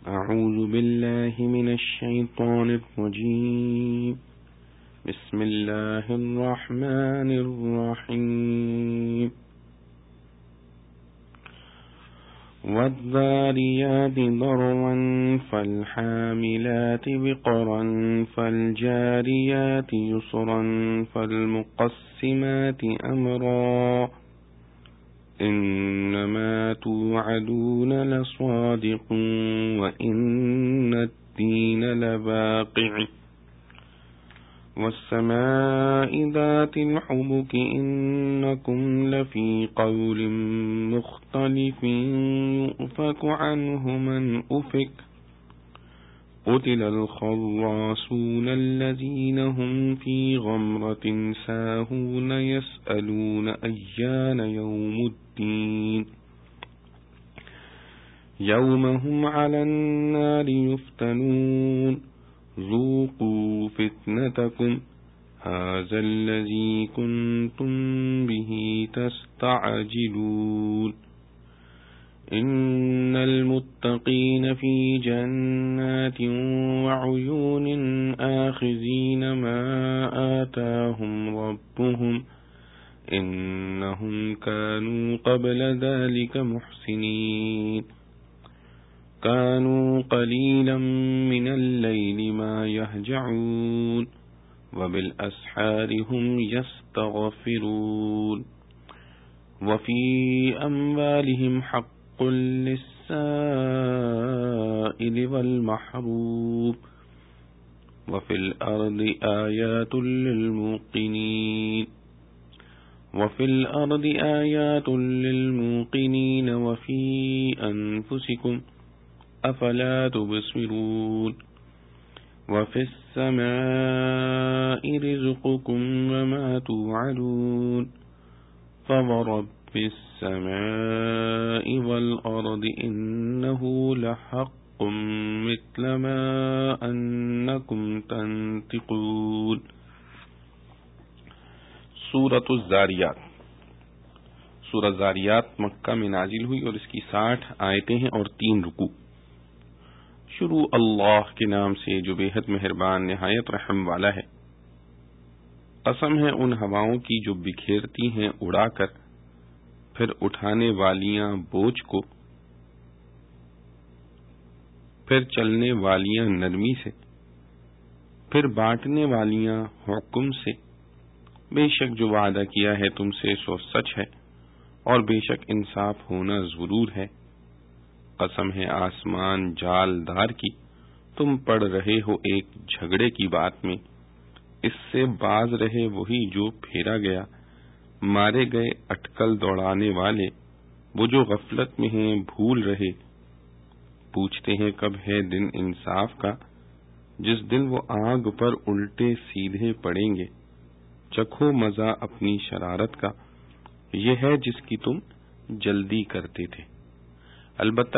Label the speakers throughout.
Speaker 1: أعوذ بالله من الشيطان الرجيم. بسم الله الرحمن الرحيم. والذاريات ذروا فالحاملات وقرا فالجاريات يسرا فالمقسمات أمرا إنما توعدون لصادق وإن الدين لواقع والسماء ذات الحبك إنكم لفي قول مختلف يؤفك عنه من أفك قتل الخراصون الذين هم في غمرة ساهون يسألون أيان يوم الدين يوم هم على النار يفتنون ذوقوا فتنتكم هذا الذي كنتم به تستعجلون إن المتقين في جنات وعيون آخذين ما آتاهم ربهم إنهم كانوا قبل ذلك محسنين كانوا قليلا من الليل ما يهجعون وبالأسحار هم يستغفرون وفي أموالهم حق للسائل والمحروم وفي الأرض آيات للموقنين وفي أنفسكم أفلا تبصرون وفي السماء رزقكم وما توعدون فورب السماء والأرض إنه لحق مثل ما أنكم تنطقون. سورۃ الذاریات. سورہ ذاریات مکہ میں نازل ہوئی اور اس کی 60 آیتیں ہیں اور 3 رکوع. شروع اللہ کے نام سے جو بے حد مہربان نہایت رحم والا ہے. قسم ہے ان ہواؤں کی جو بکھیرتی ہیں اڑا کر، پھر اٹھانے والیاں بوجھ کو، پھر چلنے والیاں نرمی سے، پھر بانٹنے والیاں حکم سے. بے شک جو وعدہ کیا ہے تم سے سو سچ ہے اور بے شک انصاف ہونا ضرور ہے. قسم ہے آسمان جال دار کی، تم پڑ رہے ہو ایک جھگڑے کی بات میں. اس سے باز رہے وہی جو پھیرا گیا، مارے گئے اٹکل دوڑانے والے وہ جو غفلت میں ہیں بھول رہے. پوچھتے ہیں کب ہے دن انصاف کا، جس دن وہ آگ پر الٹے سیدھے پڑیں گے. چکھو مزہ اپنی شرارت کا، یہ ہے جس کی تم جلدی کرتے تھے. البتہ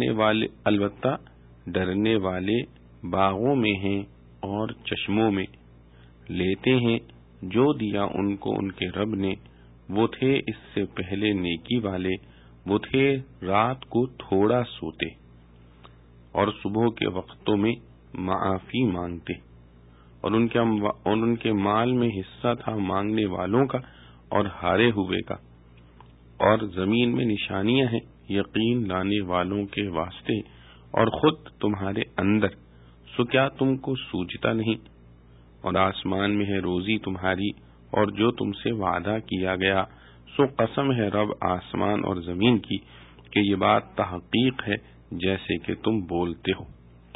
Speaker 1: ڈرنے والے باغوں میں ہیں اور چشموں میں. لیتے ہیں جو دیا ان کو ان کے رب نے. وہ تھے اس سے پہلے نیکی والے، وہ تھے رات کو تھوڑا سوتے اور صبح کے وقتوں میں معافی مانگتے. اور ان کے مال میں حصہ تھا مانگنے والوں کا اور ہارے ہوئے کا. اور زمین میں نشانیاں ہیں یقین لانے والوں کے واسطے اور خود تمہارے اندر، سو کیا تم کو سوجتا نہیں؟ اور آسمان میں ہے روزی تمہاری اور جو تم سے وعدہ کیا گیا. سو قسم ہے رب آسمان اور زمین کی کہ یہ بات تحقیق ہے جیسے کہ تم بولتے ہو.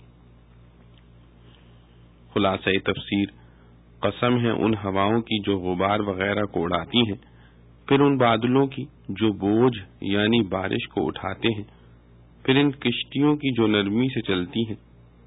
Speaker 1: خلاصہ تفسیر. قسم ہے ان ہواؤں کی جو غبار وغیرہ کو اڑاتی ہیں، پھر ان بادلوں کی جو بوجھ یعنی بارش کو اٹھاتے ہیں، پھر ان کشتیوں کی جو نرمی سے چلتی ہیں،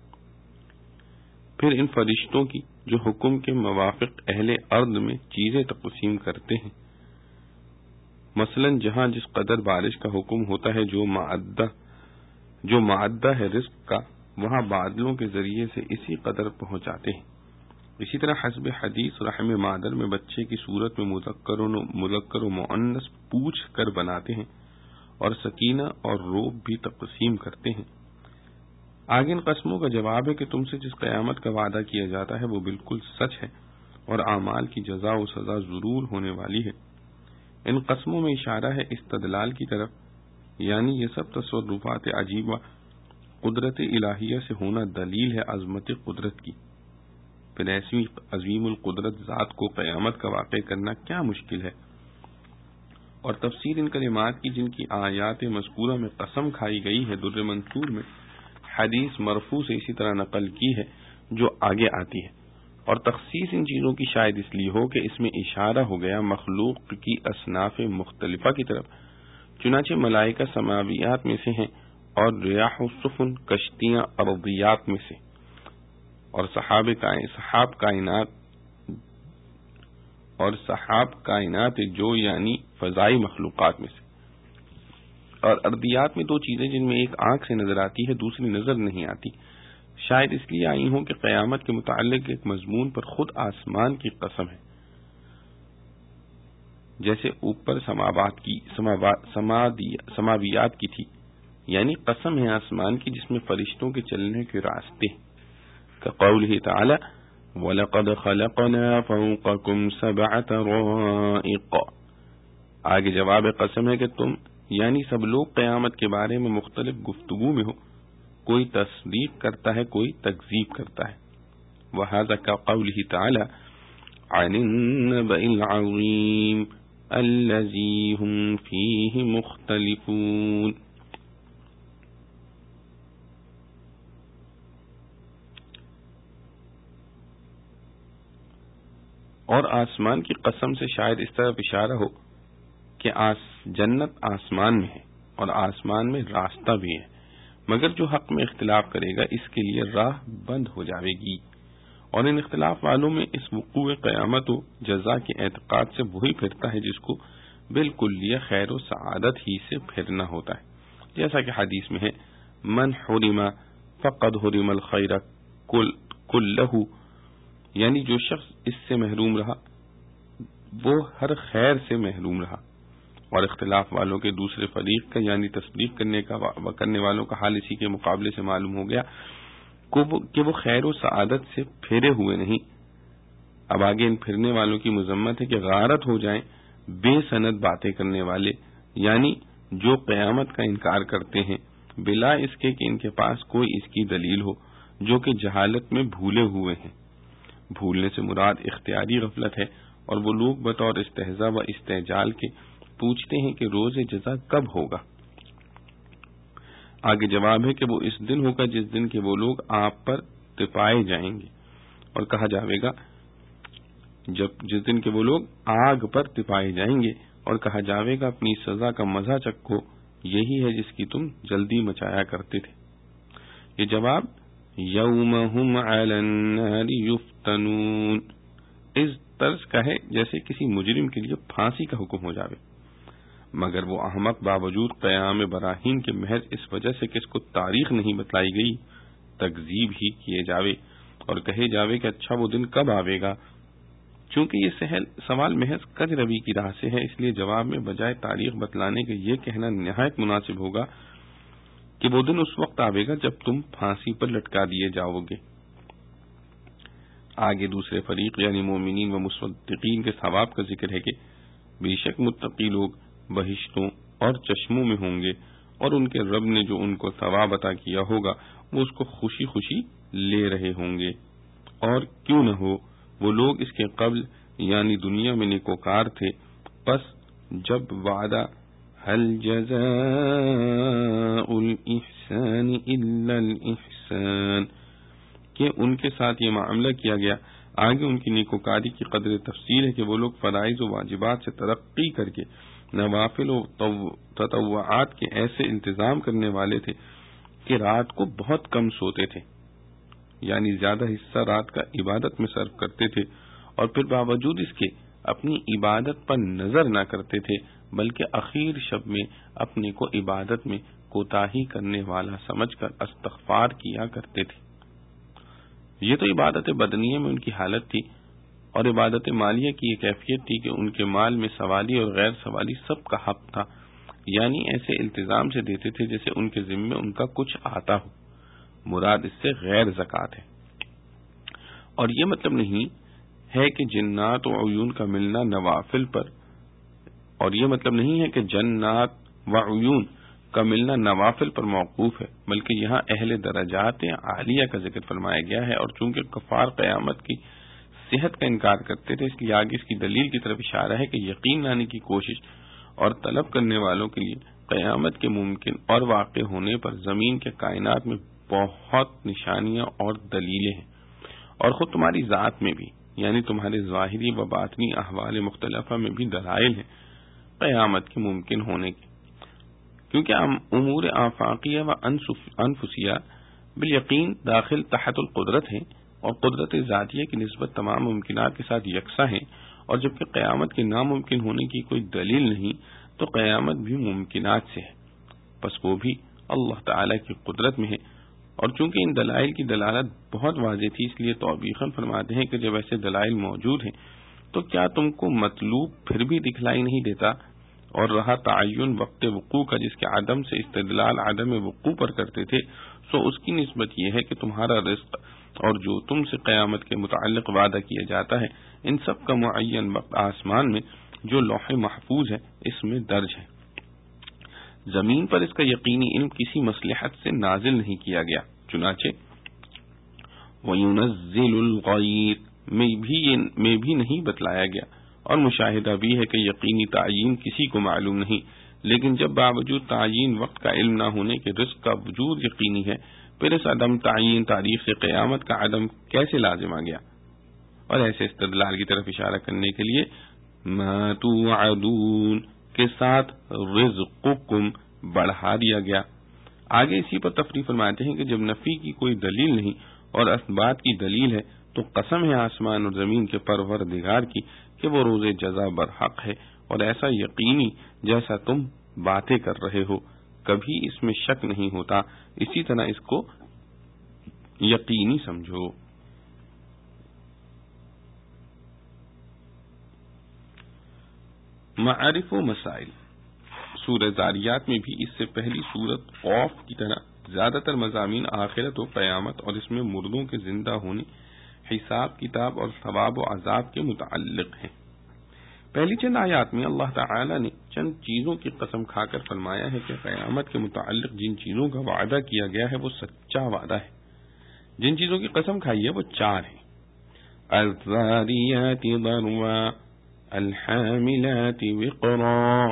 Speaker 1: پھر ان فرشتوں کی جو حکم کے موافق اہل ارض میں چیزیں تقسیم کرتے ہیں. مثلا جہاں جس قدر بارش کا حکم ہوتا ہے جو معدہ ہے رزق کا، وہاں بادلوں کے ذریعے سے اسی قدر پہنچاتے ہیں. اسی طرح حسب حدیث رحم مادر میں بچے کی صورت میں مذکر و مؤنث پوچھ کر بناتے ہیں اور سکینہ اور روب بھی تقسیم کرتے ہیں. آگے ان قسموں کا جواب ہے کہ تم سے جس قیامت کا وعدہ کیا جاتا ہے وہ بالکل سچ ہے اور اعمال کی جزا و سزا ضرور ہونے والی ہے۔ ان قسموں میں اشارہ ہے استدلال کی طرف، یعنی یہ سب تصرفات عجیبہ قدرت الہیہ سے ہونا دلیل ہے عظمت قدرت کی۔ پھر ایسی عظیم القدرت ذات کو قیامت کا واقع کرنا کیا مشکل ہے؟ اور تفسیر ان کلمات کی جن کی آیات مذکورہ میں قسم کھائی گئی ہے، در منصور میں حدیث مرفوع سے اسی طرح نقل کی ہے جو آگے آتی ہے، اور تخصیص ان چیزوں کی شاید اس لیے ہو کہ اس میں اشارہ ہو گیا مخلوق کی اصناف مختلفہ کی طرف، چنانچہ ملائکہ سماویات میں سے ہیں اور ریاح و سفن کشتیاں ارضیات میں سے، اور صحاب کائنات جو یعنی فضائی مخلوقات میں سے، اور ارضیات میں دو چیزیں جن میں ایک آنکھ سے نظر آتی ہے دوسری نظر نہیں آتی، شاید اس لیے آئی ہوں کہ قیامت کے متعلق ایک مضمون پر خود آسمان کی قسم ہے، جیسے اوپر سماویات کی تھی، یعنی قسم ہے آسمان کی جس میں فرشتوں کے چلنے کے راستے، كقوله تعالی وَلَقَدْ خَلَقْنَا فَوْقَكُمْ سَبْعَ طَرَائِقَ۔ آگے جواب قسم ہے کہ تم یعنی سب لوگ قیامت کے بارے میں مختلف گفتگو میں ہو، کوئی تصدیق کرتا ہے کوئی تکذیب کرتا ہے۔ وَهَذَا كَقَوْلِهِ تَعَالَى عَنِ النَّبَإِ الْعَظِيمِ الَّذِي هُمْ فِيهِ مُخْتَلِفُونَ۔ اور آسمان کی قسم سے شاید اس طرف اشارہ ہو کہ جنت آسمان میں ہے اور آسمان میں راستہ بھی ہے، مگر جو حق میں اختلاف کرے گا اس کے لیے راہ بند ہو جاوے گی، اور ان اختلاف والوں میں اس وقوع قیامت و جزا کے اعتقاد سے وہی پھرتا ہے جس کو بالکلیہ خیر و سعادت ہی سے پھرنا ہوتا ہے، جیسا کہ حدیث میں ہے من حرم فقد حرم الخیر کلہ، یعنی جو شخص اس سے محروم رہا وہ ہر خیر سے محروم رہا، اور اختلاف والوں کے دوسرے فریق کا یعنی تصدیق کرنے والوں کا حال اسی کے مقابلے سے معلوم ہو گیا کہ وہ خیر و سعادت سے پھیرے ہوئے نہیں۔ اب آگے ان پھرنے والوں کی مذمت ہے کہ غارت ہو جائیں بے سند باتیں کرنے والے، یعنی جو قیامت کا انکار کرتے ہیں بلا اس کے کہ ان کے پاس کوئی اس کی دلیل ہو، جو کہ جہالت میں بھولے ہوئے ہیں۔ بھولنے سے مراد اختیاری غفلت ہے، اور وہ لوگ بطور استہزاء و استعجال کے پوچھتے ہیں کہ روز جزا کب ہوگا۔ آگے جواب ہے کہ وہ اس دن ہوگا جس دن کے وہ لوگ آپ پر تپائے جائیں گے، اور کہا جاوے گا جس دن کے وہ لوگ آگ پر تپائے جائیں گے، اور کہا جاوے گا اپنی سزا کا مزہ چکھو، یہی ہے جس کی تم جلدی مچایا کرتے تھے۔ یہ جواب یوم ہم علی النار یفتنون اس طرز کا ہے جیسے کسی مجرم کے لیے پھانسی کا حکم ہو جاوے، مگر وہ احمق باوجود قیام براہین کے محض اس وجہ سے کہ اس کو تاریخ نہیں بتلائی گئی تکذیب ہی کیے جاوے، اور کہے جاوے کہ اچھا وہ دن کب آوے گا۔ چونکہ یہ سوال محض کج روی کی راہ سے ہے، اس لیے جواب میں بجائے تاریخ بتلانے کے یہ کہنا نہایت مناسب ہوگا کہ وہ دن اس وقت آوے گا جب تم پھانسی پر لٹکا دیے جاؤ گے۔ آگے دوسرے فریق یعنی مومنین و مصدقین کے ثواب کا ذکر ہے کہ بے شک متقی لوگ بہشتوں اور چشموں میں ہوں گے، اور ان کے رب نے جو ان کو ثواب عطا کیا ہوگا وہ اس کو خوشی خوشی لے رہے ہوں گے، اور کیوں نہ ہو وہ لوگ اس کے قبل یعنی دنیا میں نیکوکار تھے، پس جب وعدہ هل جزاء الإحسان إلا الإحسان کہ ان کے ساتھ یہ معاملہ کیا گیا، آگے ان کی نیکوکاری کی قدر تفصیل ہے کہ وہ لوگ فرائض و واجبات سے ترقی کر کے نوافل و تطوعات کے ایسے انتظام کرنے والے تھے کہ رات کو بہت کم سوتے تھے، یعنی زیادہ حصہ رات کا عبادت میں صرف کرتے تھے، اور پھر باوجود اس کے اپنی عبادت پر نظر نہ کرتے تھے بلکہ اخیر شب میں اپنے کو عبادت میں کوتاہی کرنے والا سمجھ کر استغفار کیا کرتے تھے۔ یہ تو عبادت بدنیہ میں ان کی حالت تھی، اور عبادت مالیہ کی یہ کیفیت تھی کہ ان کے مال میں سوالی اور غیر سوالی سب کا حق تھا، یعنی ایسے التزام سے دیتے تھے جیسے ان کے ذمے ان کا کچھ آتا ہو، مراد اس سے غیر زکوٰۃ ہے۔ اور یہ مطلب نہیں ہے کہ جنات و عیون کا ملنا نوافل پر، اور یہ مطلب نہیں ہے کہ جنات و عیون کا ملنا نوافل پر موقوف ہے، بلکہ یہاں اہل درجات عالیہ کا ذکر فرمایا گیا ہے، اور چونکہ کفار قیامت کی صحت کا انکار کرتے تھے، اس لیے آگے اس کی دلیل کی طرف اشارہ ہے کہ یقین لانے کی کوشش اور طلب کرنے والوں کے لیے قیامت کے ممکن اور واقع ہونے پر زمین کے کائنات میں بہت نشانیاں اور دلیلیں ہیں، اور خود تمہاری ذات میں بھی، یعنی تمہارے ظاہری و باطنی احوال مختلفہ میں بھی دلائل ہیں قیامت کے ممکن ہونے کے، کیونکہ امور آفاقیہ و انفسیہ بالیقین داخل تحت القدرت ہیں، اور قدرت ذاتیہ کی نسبت تمام ممکنات کے ساتھ یکساں ہے، اور جبکہ قیامت کے ناممکن ہونے کی کوئی دلیل نہیں تو قیامت بھی ممکنات سے ہے، پس وہ بھی اللہ تعالی کی قدرت میں ہے۔ اور چونکہ ان دلائل کی دلالت بہت واضح تھی، اس لیے توبیخاً فرماتے ہیں کہ جب ایسے دلائل موجود ہیں تو کیا تم کو مطلوب پھر بھی دکھلائی نہیں دیتا؟ اور رہا تعین وقت وقوع کا، جس کے عدم سے استدلال عدم وقوع پر کرتے تھے، سو اس کی نسبت یہ ہے کہ تمہارا رزق اور جو تم سے قیامت کے متعلق وعدہ کیا جاتا ہے، ان سب کا معین وقت آسمان میں جو لوح محفوظ ہے اس میں درج ہے۔ زمین پر اس کا یقینی علم کسی مصلحت سے نازل نہیں کیا گیا، چنانچہ وَيُنَزِّلُ الْغَيْثَ میں بھی نہیں بتلایا گیا، اور مشاہدہ بھی ہے کہ یقینی تعین کسی کو معلوم نہیں، لیکن جب باوجود تعین وقت کا علم نہ ہونے کے رزق کا وجود یقینی ہے، پھر اس عدم تعین تاریخ سے قیامت کا عدم کیسے لازم آ گیا؟ اور ایسے استدلال کی طرف اشارہ کرنے کے لیے ما توعدون کے ساتھ رزقکم بڑھا دیا گیا۔ آگے اسی پر تفریح فرماتے ہیں کہ جب نفی کی کوئی دلیل نہیں اور اثبات کی دلیل ہے تو قسم ہے آسمان اور زمین کے پروردگار کی کہ وہ روز جزا برحق ہے، اور ایسا یقینی جیسا تم باتیں کر رہے ہو، کبھی اس میں شک نہیں ہوتا، اسی طرح اس کو یقینی سمجھو۔ معارف و مسائل۔ سورہ ذاریات میں بھی اس سے پہلی سورت خوف کی طرح زیادہ تر مضامین آخرت و قیامت اور اس میں مردوں کے زندہ ہونے، حساب کتاب اور ثواب و عذاب کے متعلق ہیں۔ پہلی چند آیات میں اللہ تعالی نے چند چیزوں کی قسم کھا کر فرمایا ہے کہ قیامت کے متعلق جن چیزوں کا وعدہ کیا گیا ہے وہ سچا وعدہ ہے۔ جن چیزوں کی قسم کھائی ہے وہ چار ہیں: الذاریات ذروا، الحاملات وقرا،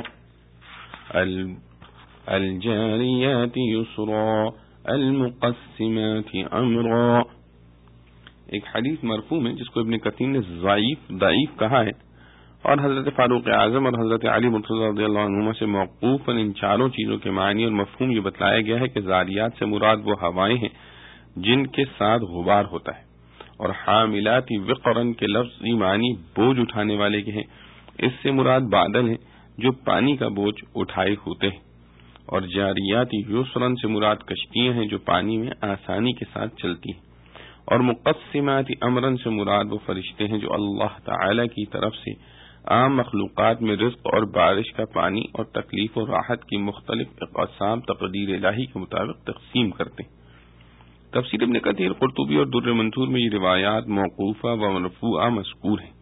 Speaker 1: الجاریات یسرا، المقسمات امرا۔ ایک حدیث مرفوع ہے جس کو ابن کثیر نے ضعیف کہا ہے، اور حضرت فاروق اعظم اور حضرت علی مرتضی رضی اللہ عنہما سے موقوفاً ان چاروں چیزوں کے معنی اور مفہوم یہ بتلایا گیا ہے کہ ذاریات سے مراد وہ ہوائیں ہیں جن کے ساتھ غبار ہوتا ہے، اور حاملات وقرن کے لفظی معنی بوجھ اٹھانے والے کے ہیں، اس سے مراد بادل ہیں جو پانی کا بوجھ اٹھائے ہوتے ہیں، اور جاریات یسرن سے مراد کشتیاں ہیں جو پانی میں آسانی کے ساتھ چلتی ہیں، اور مقسمات امرن سے مراد وہ فرشتے ہیں جو اللہ تعالی کی طرف سے عام مخلوقات میں رزق اور بارش کا پانی اور تکلیف و راحت کی مختلف اقسام تقدیر الہی کے مطابق تقسیم کرتے ہیں۔ تفسیر ابن کثیر، قرطبی اور در منثور میں یہ روایات موقوفہ و مرفوعہ مذکور ہیں۔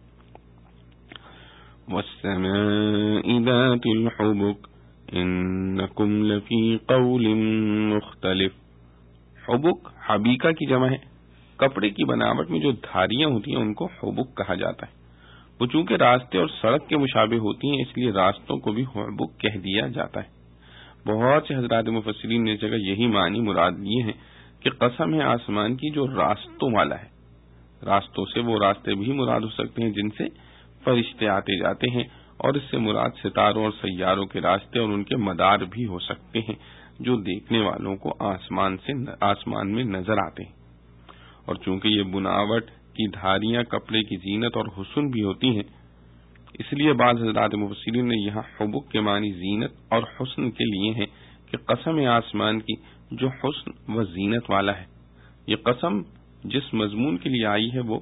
Speaker 1: وَالسَّمَاءِ ذَاتِ الْحُبُكِ إِنَّكُمْ لَفِي قَوْلٍ مُخْتَلِفٍ۔ حبک حبیکہ کی جمع ہے۔ کپڑے کی بناوٹ میں جو دھاریاں ہوتی ہیں ان کو حبک کہا جاتا ہے۔ وہ چونکہ راستے اور سڑک کے مشابہ ہوتی ہیں اس لیے راستوں کو بھی حبک کہہ دیا جاتا ہے۔ بہت سے حضرات مفسرین نے اس جگہ یہی معنی مراد لیے ہیں کہ قسم ہے آسمان کی جو راستوں والا ہے۔ راستوں سے وہ راستے بھی مراد ہو سکتے ہیں جن سے فرشتے آتے جاتے ہیں، اور اس سے مراد ستاروں اور سیاروں کے راستے اور ان کے مدار بھی ہو سکتے ہیں جو دیکھنے والوں کو آسمان میں نظر آتے ہیں۔ اور چونکہ یہ بناوٹ کی دھاریاں کپڑے کی زینت اور حسن بھی ہوتی ہیں، اس لیے بعض حضرات مفسرین نے یہاں حبک کے معنی زینت اور حسن کے لیے ہیں کہ قسم آسمان کی جو حسن و زینت والا ہے۔ یہ قسم جس مضمون کے لیے آئی ہے وہ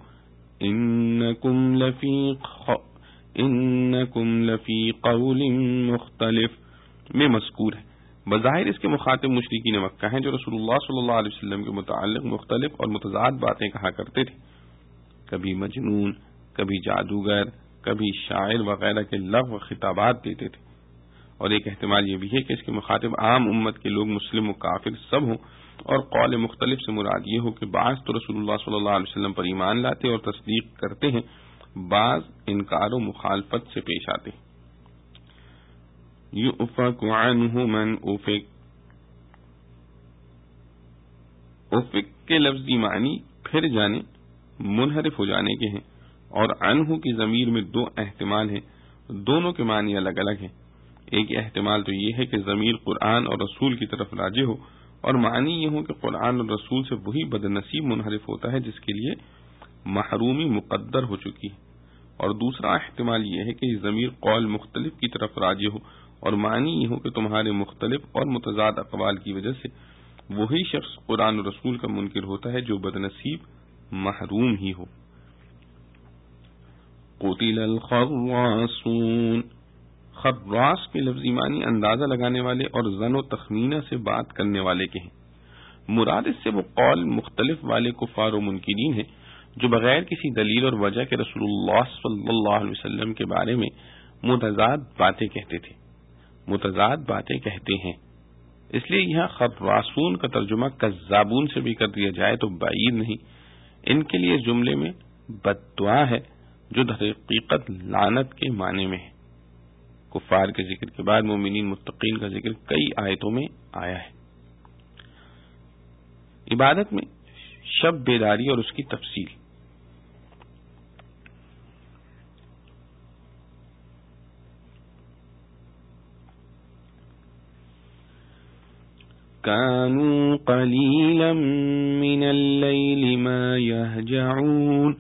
Speaker 1: انکم لفی قول مختلف میں مذکور ہے۔ بظاہر اس کے مخاطب مشرکین مکہ ہیں جو رسول اللہ صلی اللہ علیہ وسلم کے متعلق مختلف اور متضاد باتیں کہا کرتے تھے، کبھی مجنون، کبھی جادوگر، کبھی شاعر وغیرہ کے لغو خطابات دیتے تھے۔ اور ایک احتمال یہ بھی ہے کہ اس کے مخاطب عام امت کے لوگ مسلم و کافر سب ہوں، اور قول مختلف سے مراد یہ ہو کہ بعض تو رسول اللہ صلی اللہ علیہ وسلم پر ایمان لاتے اور تصدیق کرتے ہیں، بعض انکار و مخالفت سے پیش آتے ہیں۔ یؤفک عنہ من افک، افک کے لفظی معنی پھر جانے، منحرف ہو جانے کے ہیں، اور عنہ کی ضمیر میں دو احتمال ہیں، دونوں کے معنی الگ الگ ہیں۔ ایک احتمال تو یہ ہے کہ ضمیر قرآن اور رسول کی طرف راجع ہو، اور معنی یہ ہو کہ قرآن اور رسول سے وہی بد نصیب منحرف ہوتا ہے جس کے لیے محرومی مقدر ہو چکی ہے، اور دوسرا احتمال یہ ہے کہ ضمیر قول مختلف کی طرف راجع ہو، اور معنی یہ ہو کہ تمہارے مختلف اور متضاد اقوال کی وجہ سے وہی شخص قرآن اور رسول کا منکر ہوتا ہے جو بد نصیب محروم ہی ہو۔ قتل الخراصون، خراص کے لفظی معنی اندازہ لگانے والے اور ظن و تخمینہ سے بات کرنے والے کے ہیں۔ مراد اس سے وہ قول مختلف والے کفار و منکرین ہیں جو بغیر کسی دلیل اور وجہ کے رسول اللہ صلی اللہ علیہ وسلم کے بارے میں متضاد باتیں کہتے تھے، متضاد باتیں کہتے ہیں۔ اس لیے یہاں خراصون کا ترجمہ کذابون سے بھی کر دیا جائے تو بعید نہیں۔ ان کے لیے جملے میں بد دعا ہے جو در حقیقت لعنت کے معنی میں ہے۔ کفار کے ذکر کے بعد مومنین متقین کا ذکر کئی آیتوں میں آیا ہے۔ عبادت میں شب بیداری اور اس کی تفصیل۔ كانوا قليلا من الليل ما يهجعون،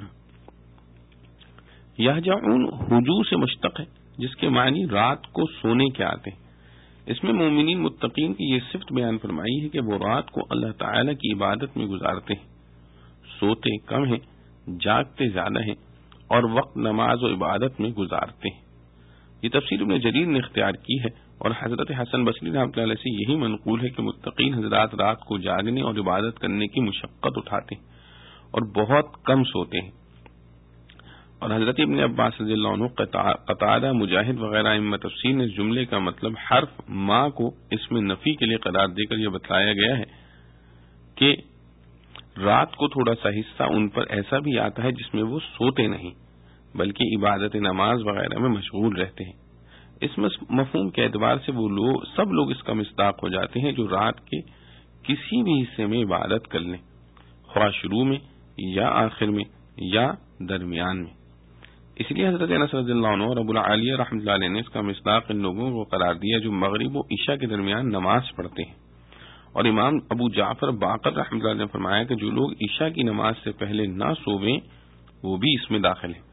Speaker 1: یہجعون ہجوع سے مشتق ہے جس کے معنی رات کو سونے کے آتے ہیں۔ اس میں مومنین متقین کی یہ صفت بیان فرمائی ہے کہ وہ رات کو اللہ تعالی کی عبادت میں گزارتے ہیں، سوتے کم ہیں، جاگتے زیادہ ہیں، اور وقت نماز و عبادت میں گزارتے ہیں۔ یہ تفسیر ابن جریر نے اختیار کی ہے، اور حضرت حسن بصری رحمۃ اللہ علیہ سے یہی منقول ہے کہ متقین حضرات رات کو جاگنے اور عبادت کرنے کی مشقت اٹھاتے ہیں اور بہت کم سوتے ہیں۔ اور حضرت ابن عباس رضی اللہ عنہ، قتادہ، مجاہد وغیرہ ائمہ تفسیر نے اس جملے کا مطلب حرف ما کو اس میں نفی کے لیے قرار دے کر یہ بتلایا گیا ہے کہ رات کو تھوڑا سا حصہ ان پر ایسا بھی آتا ہے جس میں وہ سوتے نہیں بلکہ عبادت نماز وغیرہ میں مشغول رہتے ہیں۔ اس مفہوم کے اعتبار سے وہ سب لوگ اس کا مصداق ہو جاتے ہیں جو رات کے کسی بھی حصے میں عبادت کر لیں، خواہ شروع میں یا آخر میں یا درمیان میں۔ اس لیے حضرت انس رضی اللہ عنہ اور ابو العالیہ رحمۃ اللہ علیہ نے اس کا مصداق ان لوگوں کو قرار دیا جو مغرب و عشاء کے درمیان نماز پڑھتے ہیں۔ اور امام ابو جعفر باقر رحمۃ اللہ علیہ نے فرمایا کہ جو لوگ عشاء کی نماز سے پہلے نہ سوویں وہ بھی اس میں داخل ہیں۔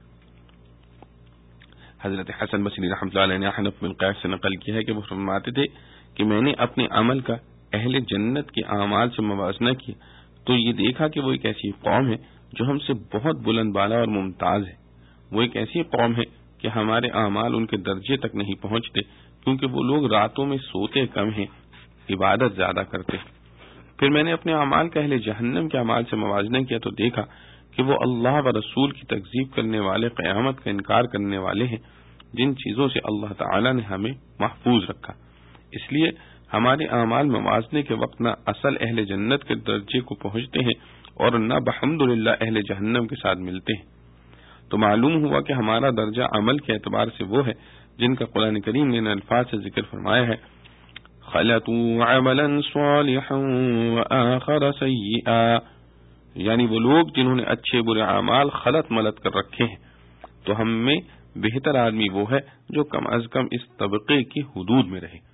Speaker 1: حضرت حسن بصری رحمۃ اللہ علیہ نے حنف بن قیس سے نقل کیا ہے کہ وہ فرماتے تھے کہ میں نے اپنے عمل کا اہل جنت کے اعمال سے موازنہ کیا تو یہ دیکھا کہ وہ ایک ایسی قوم ہے جو ہم سے بہت بلند بالا اور ممتاز ہے۔ وہ ایک ایسی قوم ہے کہ ہمارے اعمال ان کے درجے تک نہیں پہنچتے کیونکہ وہ لوگ راتوں میں سوتے کم ہیں، عبادت زیادہ کرتے ہیں۔ پھر میں نے اپنے اعمال کا اہل جہنم کے اعمال سے موازنہ کیا تو دیکھا کہ وہ اللہ و رسول کی تکذیب کرنے والے، قیامت کا انکار کرنے والے ہیں جن چیزوں سے اللہ تعالی نے ہمیں محفوظ رکھا۔ اس لیے ہمارے اعمال موازنے کے وقت نہ اصل اہل جنت کے درجے کو پہنچتے ہیں اور نہ بحمدللہ اہل جہنم کے ساتھ ملتے ہیں۔ تو معلوم ہوا کہ ہمارا درجہ عمل کے اعتبار سے وہ ہے جن کا قرآن کریم نے ان الفاظ سے ذکر فرمایا ہے، خلطوا عملا صالحا وآخر سیئا، یعنی وہ لوگ جنہوں نے اچھے برے اعمال خلط ملط کر رکھے ہیں۔ تو ہم میں بہتر آدمی وہ ہے جو کم از کم اس طبقے کی حدود میں رہے۔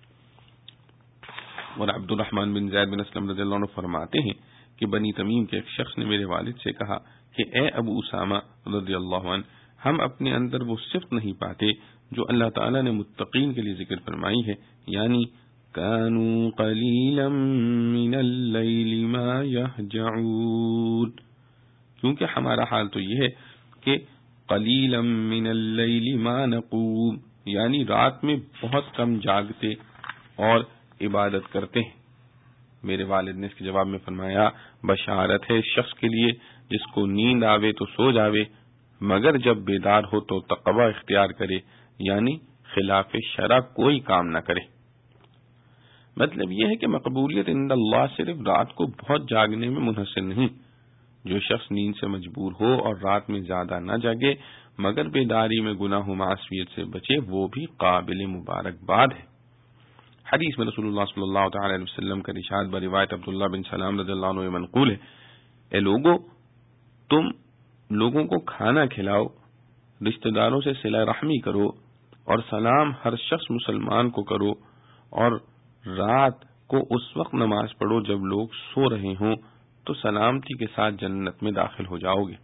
Speaker 1: اور عبد الرحمن بن زید بن اسلم رضی اللہ عنہ فرماتے ہیں کہ بنی تمیم کے ایک شخص نے میرے والد سے کہا کہ اے ابو اسامہ رضی اللہ عنہ، ہم اپنے اندر وہ صفت نہیں پاتے جو اللہ تعالیٰ نے متقین کے لیے ذکر فرمائی ہے، یعنی کانوا قلیلا من اللیل ما یہجعون، کیونکہ ہمارا حال تو یہ ہے کہ قلیلا من اللیل ما نقوم، یعنی رات میں بہت کم جاگتے اور عبادت کرتے ہیں۔ میرے والد نے اس کے جواب میں فرمایا، بشارت ہے شخص کے لیے جس کو نیند آوے تو سو جاوے، مگر جب بیدار ہو تو تقوی اختیار کرے، یعنی خلاف شرع کوئی کام نہ کرے۔ مطلب یہ ہے کہ مقبولیت عند اللہ صرف رات کو بہت جاگنے میں منحصر نہیں۔ جو شخص نیند سے مجبور ہو اور رات میں زیادہ نہ جاگے مگر بیداری میں گناہ و معصیت سے بچے، وہ بھی قابل مبارکباد ہے۔ حدیث میں رسول اللہ صلی اللہ تعالی علیہ وسلم کا ارشاد بروایت عبداللہ بن سلام رضی اللہ عنہ منقول ہے، اے لوگو، تم لوگوں کو کھانا کھلاؤ، رشتہ داروں سے صلہ رحمی کرو اور سلام ہر شخص مسلمان کو کرو، اور رات کو اس وقت نماز پڑھو جب لوگ سو رہے ہوں، تو سلامتی کے ساتھ جنت میں داخل ہو جاؤ گے۔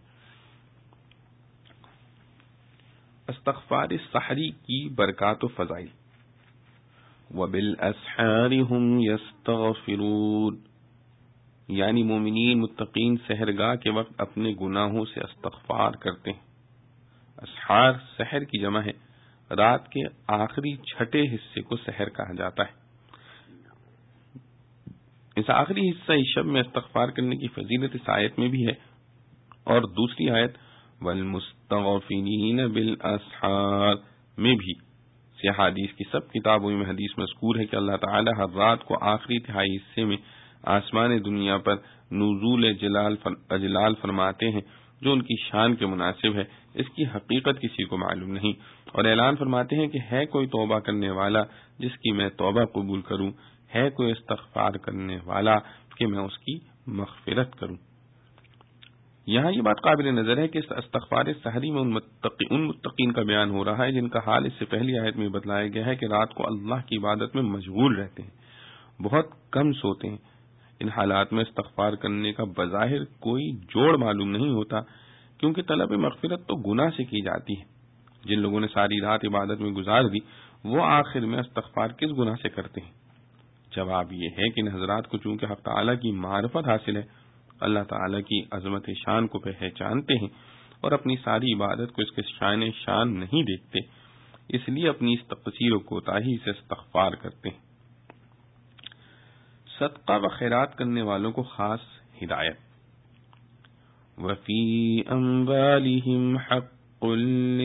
Speaker 1: استغفار سحری کی برکات و فضائل۔ وَبِالْأَسْحَارِ هُمْ يَسْتَغْفِرُونَ، یعنی مومنین متقین سحرگاہ کے وقت اپنے گناہوں سے استغفار کرتے ہیں۔ اسحار سحر کی جمع ہے، رات کے آخری چھٹے حصے کو سحر کہا جاتا ہے۔ اس آخری حصہ شب میں استغفار کرنے کی فضیلت اس آیت میں بھی ہے، اور دوسری آیت وَالْمُسْتَغْفِرِينَ بِالْأَسْحَارِ میں بھی۔ حدیث کی سب کتابوں میں حدیث مذکور ہے کہ اللہ تعالی ہر رات کو آخری تہائی حصے میں آسمان دنیا پر نزول اجلال فرماتے ہیں جو ان کی شان کے مناسب ہے۔ اس کی حقیقت کسی کو معلوم نہیں، اور اعلان فرماتے ہیں کہ ہے کوئی توبہ کرنے والا جس کی میں توبہ قبول کروں، ہے کوئی استغفار کرنے والا کہ میں اس کی مغفرت کروں۔ یہاں یہ بات قابل نظر ہے کہ استغفار سحری میں ان متقین کا بیان ہو رہا ہے جن کا حال اس سے پہلی آیت میں بتلایا گیا ہے کہ رات کو اللہ کی عبادت میں مشغول رہتے ہیں، بہت کم سوتے ہیں۔ ان حالات میں استغفار کرنے کا بظاہر کوئی جوڑ معلوم نہیں ہوتا، کیونکہ طلب مغفرت تو گناہ سے کی جاتی ہے۔ جن لوگوں نے ساری رات عبادت میں گزار دی وہ آخر میں استغفار کس گناہ سے کرتے ہیں؟ جواب یہ ہے کہ ان حضرات کو چونکہ حق تعالی کی معرفت حاصل ہے، اللہ تعالی کی عظمت شان کو پہچانتے ہیں اور اپنی ساری عبادت کو اس کے شان نہیں دیکھتے، اس لیے اپنی اس تقصیر و کوتاہی سے استغفار کرتے ہیں۔ صدقہ و خیرات کرنے والوں کو خاص ہدایت۔ وَفِي أَمْوَالِهِمْ حَقٌّ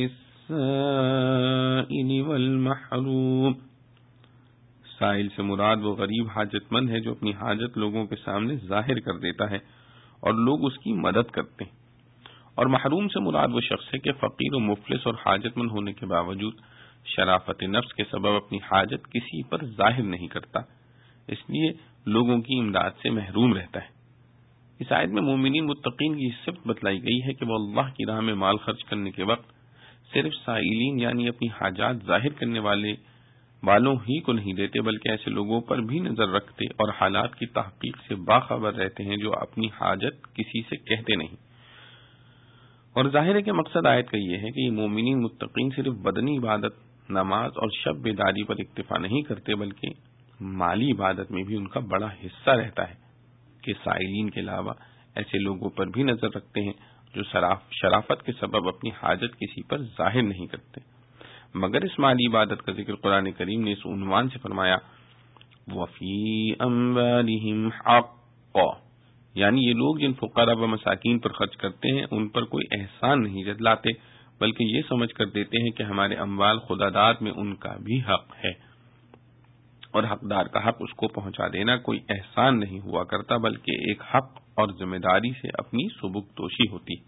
Speaker 1: لِلسَّائِلِ وَالْمَحْرُومِ، سائل سے مراد وہ غریب حاجت مند ہے جو اپنی حاجت لوگوں کے سامنے ظاہر کر دیتا ہے اور لوگ اس کی مدد کرتے ہیں، اور محروم سے مراد وہ شخص ہے کہ فقیر و مفلس اور حاجت مند ہونے کے باوجود شرافت نفس کے سبب اپنی حاجت کسی پر ظاہر نہیں کرتا، اس لیے لوگوں کی امداد سے محروم رہتا ہے۔ اس آیت میں مومنین متقین کی صفت بتلائی گئی ہے کہ وہ اللہ کی راہ میں مال خرچ کرنے کے وقت صرف سائلین یعنی اپنی حاجات ظاہر کرنے والوں ہی کو نہیں دیتے، بلکہ ایسے لوگوں پر بھی نظر رکھتے اور حالات کی تحقیق سے باخبر رہتے ہیں جو اپنی حاجت کسی سے کہتے نہیں۔ اور ظاہر ہے کہ مقصد آیت کا یہ ہے کہ یہ مومنین متقین صرف بدنی عبادت، نماز اور شب بیداری پر اکتفا نہیں کرتے، بلکہ مالی عبادت میں بھی ان کا بڑا حصہ رہتا ہے کہ سائلین کے علاوہ ایسے لوگوں پر بھی نظر رکھتے ہیں جو شرافت کے سبب اپنی حاجت کسی پر ظاہر نہیں کرتے۔ مگر اس مالی عبادت کا ذکر قرآن کریم نے اس عنوان سے فرمایا وَفِي أَمْوَالِهِمْ حَقٌّ، یعنی یہ لوگ جن فقراء و مساکین پر خرچ کرتے ہیں ان پر کوئی احسان نہیں جتلاتے، بلکہ یہ سمجھ کر دیتے ہیں کہ ہمارے اموال خدا داد میں ان کا بھی حق ہے، اور حقدار کا حق اس کو پہنچا دینا کوئی احسان نہیں ہوا کرتا بلکہ ایک حق اور ذمہ داری سے اپنی سبکدوشی ہوتی۔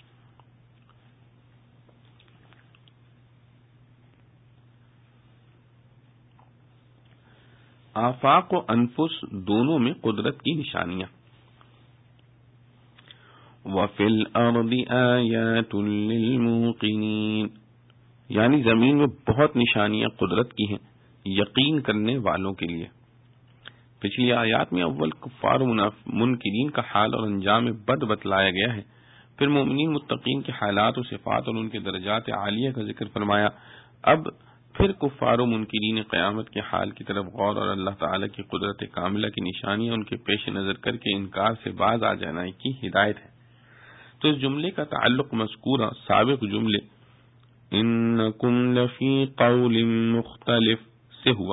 Speaker 1: آفاق و انفس دونوں میں قدرت کی نشانیاں۔ وَفِي الْأَرْضِ آيَاتٌ لِلْمُوقِنِينَ، یعنی زمین میں بہت نشانیاں قدرت کی ہیں یقین کرنے والوں کے لیے۔ پچھلی آیات میں اول کفار و منکرین کا حال اور انجام بد بتلایا گیا ہے، پھر مومنین متقین کے حالات و صفات اور ان کے درجات عالیہ کا ذکر فرمایا۔ اب پھر کفار و منکرین قیامت کے حال کی طرف غور اور اللہ تعالی کی قدرت کاملہ کی نشانیاں ان کے پیش نظر کر کے انکار سے باز آ جانے کی ہدایت ہے۔ تو اس جملے کا تعلق مذکورہ سابق جملے انکم لفی قول مختلف سے ہوا،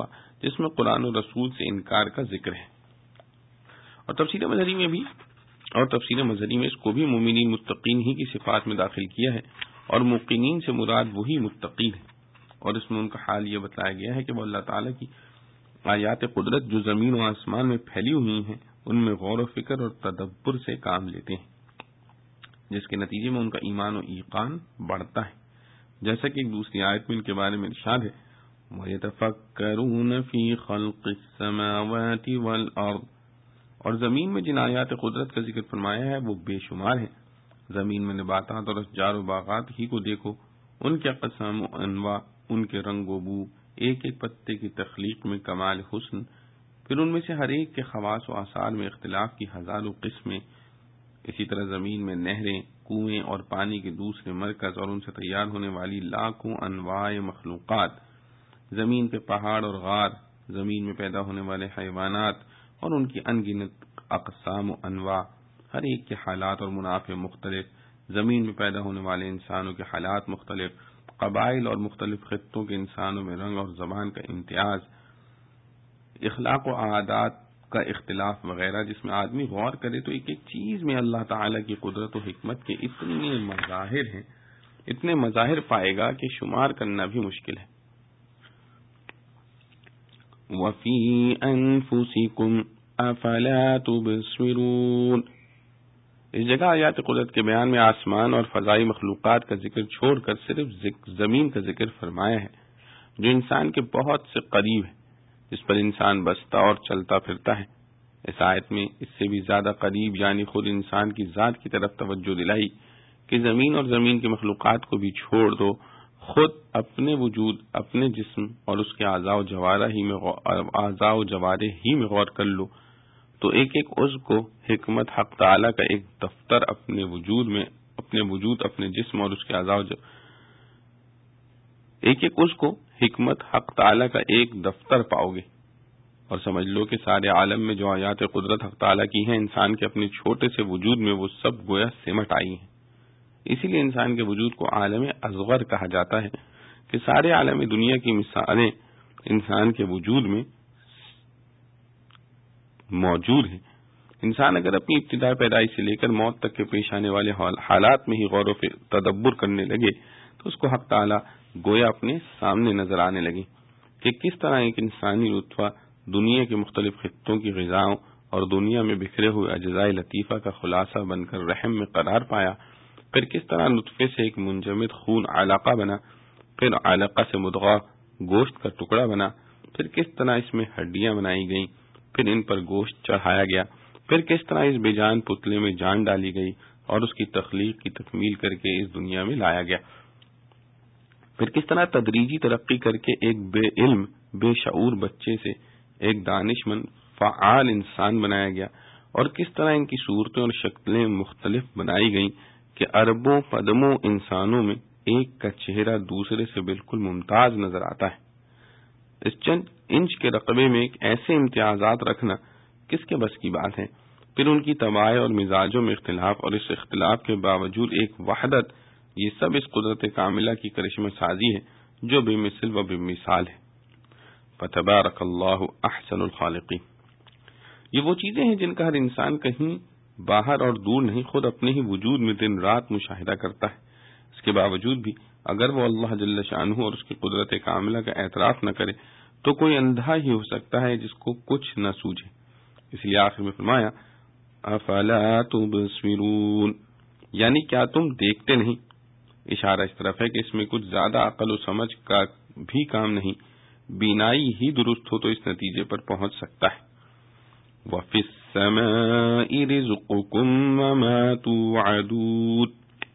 Speaker 1: جس میں قرآن و رسول سے انکار کا ذکر ہے، اور تفسیر مظہری میں اس کو بھی مومنین متقین ہی کی صفات میں داخل کیا ہے، اور موقنین سے مراد وہی متقین ہے، اور اس میں ان کا حال یہ بتلایا گیا ہے کہ وہ اللہ تعالیٰ کی آیات قدرت جو زمین و آسمان میں پھیلی ہوئی ہیں ان میں غور و فکر اور تدبر سے کام لیتے ہیں، جس کے نتیجے میں ان کا ایمان و ایقان بڑھتا ہے، جیسا کہ ایک دوسری آیت میں ان کے بارے میں ارشاد ہے وَيَتَفَكَّرُونَ فِي خَلْقِ السَّمَاوَاتِ وَالْأَرْضِ، اور زمین میں جن آیات قدرت کا ذکر فرمایا ہے وہ بے شمار ہیں، زمین میں نباتات اور اشجار و باغات ہی کو دیکھو، ان کے اقسام و انواع، ان کے رنگ و بو، ایک ایک پتے کی تخلیق میں کمال حسن، پھر ان میں سے ہر ایک کے خواص و آثار میں اختلاف کی ہزاروں قسمیں، اسی طرح زمین میں نہریں، کنویں اور پانی کے دوسرے مرکز اور ان سے تیار ہونے والی لاکھوں انواع مخلوقات، زمین پہ پہاڑ اور غار، زمین میں پیدا ہونے والے حیوانات اور ان کی ان گنت اقسام و انواع، ہر ایک کے حالات اور منافع مختلف، زمین میں پیدا ہونے والے انسانوں کے حالات مختلف، قبائل اور مختلف خطوں کے انسانوں میں رنگ اور زبان کا امتیاز، اخلاق و عادات کا اختلاف وغیرہ، جس میں آدمی غور کرے تو ایک ایک چیز میں اللہ تعالی کی قدرت و حکمت کے اتنے مظاہر پائے گا کہ شمار کرنا بھی مشکل ہے۔ وَفِي أَنفُسِكُمْ أَفَلَا تُبْصِرُونَ، اس جگہ آیات قدرت کے بیان میں آسمان اور فضائی مخلوقات کا ذکر چھوڑ کر صرف زمین کا ذکر فرمایا ہے، جو انسان کے بہت سے قریب ہے، جس پر انسان بستا اور چلتا پھرتا ہے۔ اس آیت میں اس سے بھی زیادہ قریب یعنی خود انسان کی ذات کی طرف توجہ دلائی کہ زمین اور زمین کی مخلوقات کو بھی چھوڑ دو، خود اپنے وجود، اپنے جسم اور اس کے اعضاء و جوارح ہی میں غور کر لو تو ایک ایک عضو کو حکمت حق تعالی کا ایک دفتر اپنے جسم اور اس کے اعضاء ایک ایک عضو کو حکمت حق تعالی کا ایک دفتر پاؤ گے، اور سمجھ لو کہ سارے عالم میں جو آیات قدرت حق تعالی کی ہیں، انسان کے اپنے چھوٹے سے وجود میں وہ سب گویا سمٹ آئی ہیں۔ اسی لیے انسان کے وجود کو عالم اصغر کہا جاتا ہے کہ سارے عالم دنیا کی مثالیں انسان کے وجود میں موجود ہیں۔ انسان اگر اپنی ابتدائی پیدائش سے لے کر موت تک کے پیش آنے والے حالات میں ہی غور و تدبر کرنے لگے تو اس کو حق تعالی گویا اپنے سامنے نظر آنے لگے کہ کس طرح ایک انسانی نطفہ دنیا کے مختلف خطوں کی غذاؤں اور دنیا میں بکھرے ہوئے اجزاء لطیفہ کا خلاصہ بن کر رحم میں قرار پایا، پھر کس طرح نطفے سے ایک منجمد خون علقہ بنا، پھر علقہ سے مضغہ گوشت کا ٹکڑا بنا، پھر کس طرح اس میں ہڈیاں بنائی گئیں، پھر ان پر گوشت چڑھایا گیا، پھر کس طرح اس بے جان پتلے میں جان ڈالی گئی اور اس کی تخلیق کی تکمیل کر کے اس دنیا میں لایا گیا، پھر کس طرح تدریجی ترقی کر کے ایک بے علم بے شعور بچے سے ایک دانشمند فعال انسان بنایا گیا، اور کس طرح ان کی صورتیں اور شکلیں مختلف بنائی گئیں کہ اربوں قدموں انسانوں میں ایک کا چہرہ دوسرے سے بالکل ممتاز نظر آتا ہے۔ اس چند انچ کے رقبے میں ایک ایسے امتیازات رکھنا کس کے بس کی بات ہے؟ پھر ان کی طباع اور مزاجوں میں اختلاف، اور اس اختلاف کے باوجود ایک وحدت، یہ سب اس قدرت کاملہ کی کرشمہ سازی ہے جو بے مثل و بے مثال ہے۔ فتبارک اللہ احسن الخالقین، یہ وہ چیزیں ہیں جن کا ہر انسان کہیں باہر اور دور نہیں، خود اپنے ہی وجود میں دن رات مشاہدہ کرتا ہے۔ اس کے باوجود بھی اگر وہ اللہ جل شانہ اور اس کی قدرت کاملہ کا اعتراف نہ کرے تو کوئی اندھا ہی ہو سکتا ہے جس کو کچھ نہ سوجے۔ اس لیے آخر میں فرمایا افلا تبصرون، یعنی کیا تم دیکھتے نہیں؟ اشارہ اس طرف ہے کہ اس میں کچھ زیادہ عقل و سمجھ کا بھی کام نہیں، بینائی ہی درست ہو تو اس نتیجے پر پہنچ سکتا ہے۔ وَفِي السَّمَاءِ رِزْقُكُمْ وَمَا تُوعَدُونَ،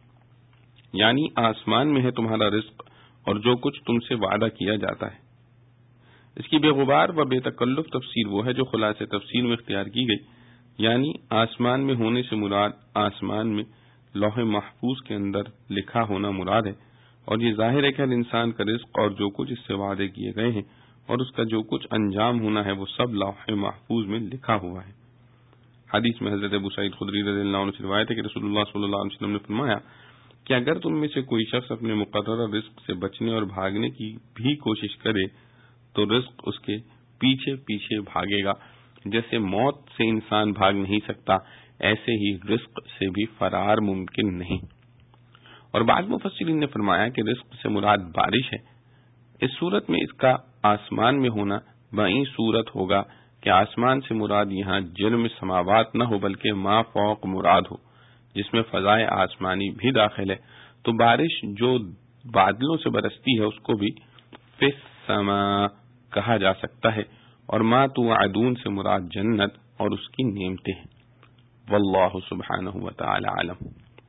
Speaker 1: یعنی آسمان میں ہے تمہارا رزق اور جو کچھ تم سے وعدہ کیا جاتا ہے۔ اس کی بے غبار و بے تکلف تفسیر وہ ہے جو خلاصے تفسیر میں اختیار کی گئی، یعنی آسمان میں ہونے سے مراد آسمان میں لوح محفوظ کے اندر لکھا ہونا مراد ہے، اور یہ ظاہر ہے کہ ہر انسان کا رزق اور جو کچھ اس سے وعدے کیے گئے ہیں اور اس کا جو کچھ انجام ہونا ہے وہ سب لوح محفوظ میں لکھا ہوا ہے۔ حدیث میں حضرت ابو سعید خدری رضی اللہ عنہ سے روایت ہے کہ رسول اللہ صلی اللہ علیہ وسلم نے فرمایا کہ اگر تم میں سے کوئی شخص اپنے مقررہ رزق سے بچنے اور بھاگنے کی بھی کوشش کرے تو رزق اس کے پیچھے پیچھے بھاگے گا۔ جیسے موت سے انسان بھاگ نہیں سکتا، ایسے ہی رزق سے بھی فرار ممکن نہیں۔ اور بعض مفسرین نے فرمایا کہ رزق سے مراد بارش ہے۔ اس صورت میں اس کا آسمان میں ہونا بعین صورت ہوگا کہ آسمان سے مراد یہاں جرم سماوات نہ ہو بلکہ ما فوق مراد ہو، جس میں فضائے آسمانی بھی داخل ہے۔ تو بارش جو بادلوں سے برستی ہے اس کو بھی فی السماء کہا جا سکتا ہے، اور ما توعدون سے مراد جنت اور اس کی نعمتیں ہیں۔ واللہ سبحانہ وتعالی عالم۔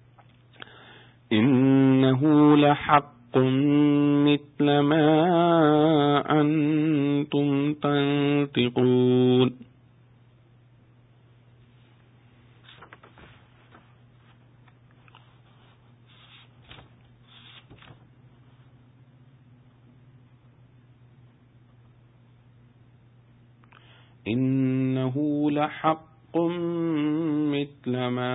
Speaker 1: انہ لحق مثل ما انتم تنطقون۔ انہ لحق مثل ما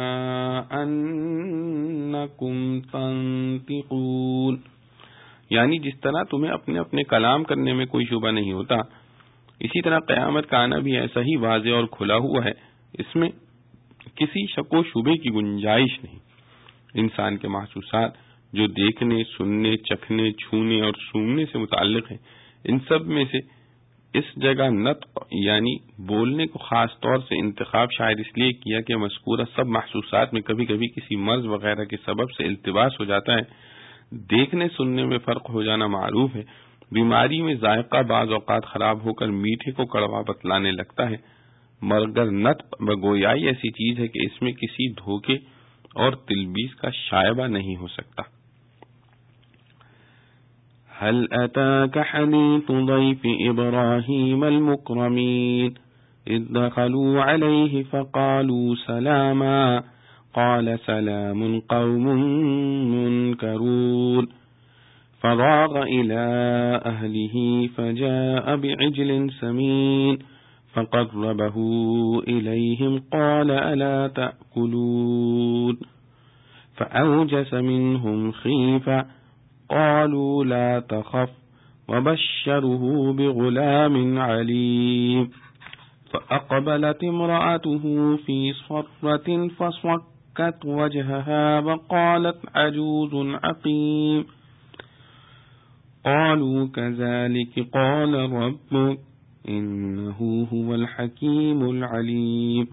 Speaker 1: انکم تنطقون، یعنی جس طرح تمہیں اپنے اپنے کلام کرنے میں کوئی شبہ نہیں ہوتا، اسی طرح قیامت کا آنا بھی ایسا ہی واضح اور کھلا ہوا ہے، اس میں کسی شک و شبے کی گنجائش نہیں۔ انسان کے محسوسات جو دیکھنے، سننے، چکھنے، چھونے اور سونگنے سے متعلق ہیں، ان سب میں سے اس جگہ نطق یعنی بولنے کو خاص طور سے انتخاب شاید اس لیے کیا کہ مذکورہ سب محسوسات میں کبھی کبھی کسی مرض وغیرہ کے سبب سے التباس ہو جاتا ہے۔ دیکھنے سننے میں فرق ہو جانا معروف ہے، بیماری میں ذائقہ بعض اوقات خراب ہو کر میٹھے کو کڑوا بتلانے لگتا ہے، مگر نطق بگویائی ایسی چیز ہے کہ اس میں کسی دھوکے اور تلبیس کا شائبہ نہیں ہو سکتا۔ هل أتاك حديث ضيف إبراهيم المكرمين إذ دخلوا عليه فقالوا سلاما قال سلام قوم منكرون فراغ إلى أهله فجاء بعجل سمين فقربه إليهم قال ألا تأكلون فأوجس منهم خيفة قالوا لا تخف وبشره بغلام عليم فأقبلت امرأته في صرة فصكت وجهها وقالت عجوز عقيم قالوا كذلك قال ربك إنه هو الحكيم العليم۔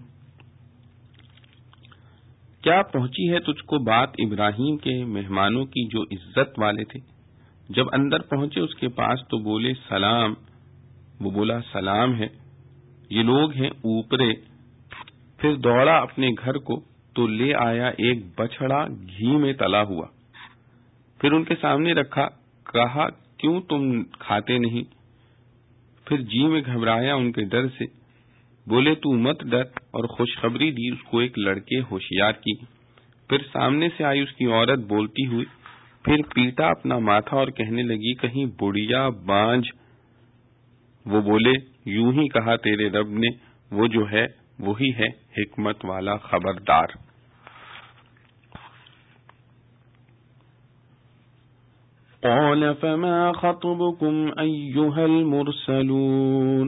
Speaker 1: کیا پہنچی ہے تجھ کو بات ابراہیم کے مہمانوں کی جو عزت والے تھے؟ جب اندر پہنچے اس کے پاس تو بولے سلام، وہ بولا سلام ہے، یہ لوگ ہیں اوپرے۔ پھر دوڑا اپنے گھر کو تو لے آیا ایک بچھڑا گھی میں تلا ہوا، پھر ان کے سامنے رکھا، کہا کیوں تم کھاتے نہیں؟ پھر جی میں گھبرایا ان کے ڈر سے، بولے تو مت ڈر، اور خوشخبری دی اس کو ایک لڑکے ہوشیار کی۔ پھر سامنے سے آئی اس کی عورت بولتی ہوئی، پھر پیٹا اپنا ماتھا اور کہنے لگی کہیں بڑھیا بانجھ۔ وہ بولے یوں ہی کہا تیرے رب نے، وہ جو ہے وہی ہے حکمت والا خبردار۔ قال فما خطبكم أيها المرسلون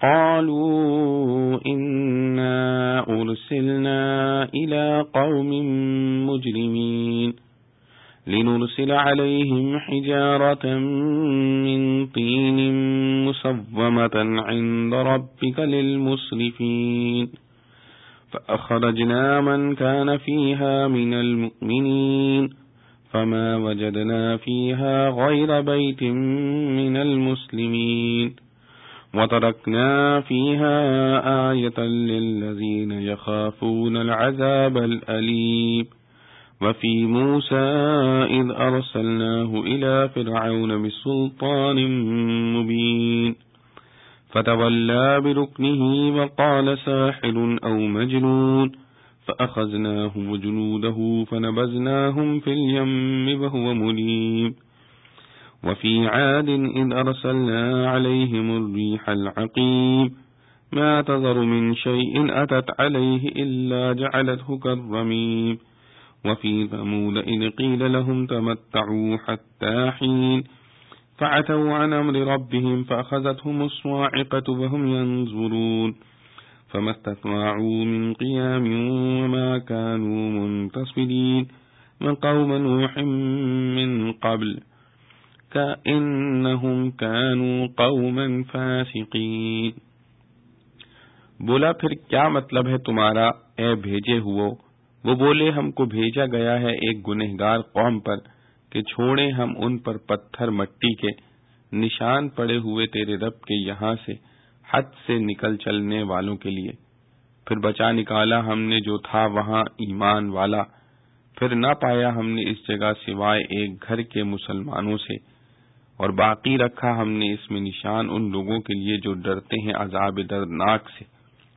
Speaker 1: قالوا إنا أرسلنا إلى قوم مجرمين لنرسل عليهم حجارة من طين مسومة عند ربك للمسرفين فأخرجنا من كان فيها من المؤمنين فما وجدنا فيها غير بيت من المسلمين وتركنا فيها آية للذين يخافون العذاب الأليم وفي موسى إذ أرسلناه إلى فرعون بسلطان مبين فتولى بركنه وقال ساحر أو مجنون فأخذناه وجنوده فنبذناهم في اليم وهو مليم وفي عاد إذ أرسلنا عليهم الريح العقيم ما تذر من شيء أتت عليه إلا جعلته كالرميم وفي ثمود إذ قيل لهم تمتعوا حتى حين فعتوا عن أمر ربهم فأخذتهم الصاعقة وهم ينظرون فما استطاعوا من قيام وما كانوا منتصرين وقوم نوح من قبل كأنهم كانوا قوما فاسقين. بولا پھر کیا مطلب ہے تمہارا اے بھیجے ہوئے؟ وہ بولے ہم کو بھیجا گیا ہے ایک گنہگار قوم پر کہ چھوڑے ہم ان پر پتھر مٹی کے نشان پڑے ہوئے تیرے رب کے یہاں سے حد سے نکل چلنے والوں کے لیے. پھر بچا نکالا ہم نے جو تھا وہاں ایمان والا، پھر نہ پایا ہم نے اس جگہ سوائے ایک گھر کے مسلمانوں سے، اور باقی رکھا ہم نے اس میں نشان ان لوگوں کے لیے جو ڈرتے ہیں عذاب دردناک سے.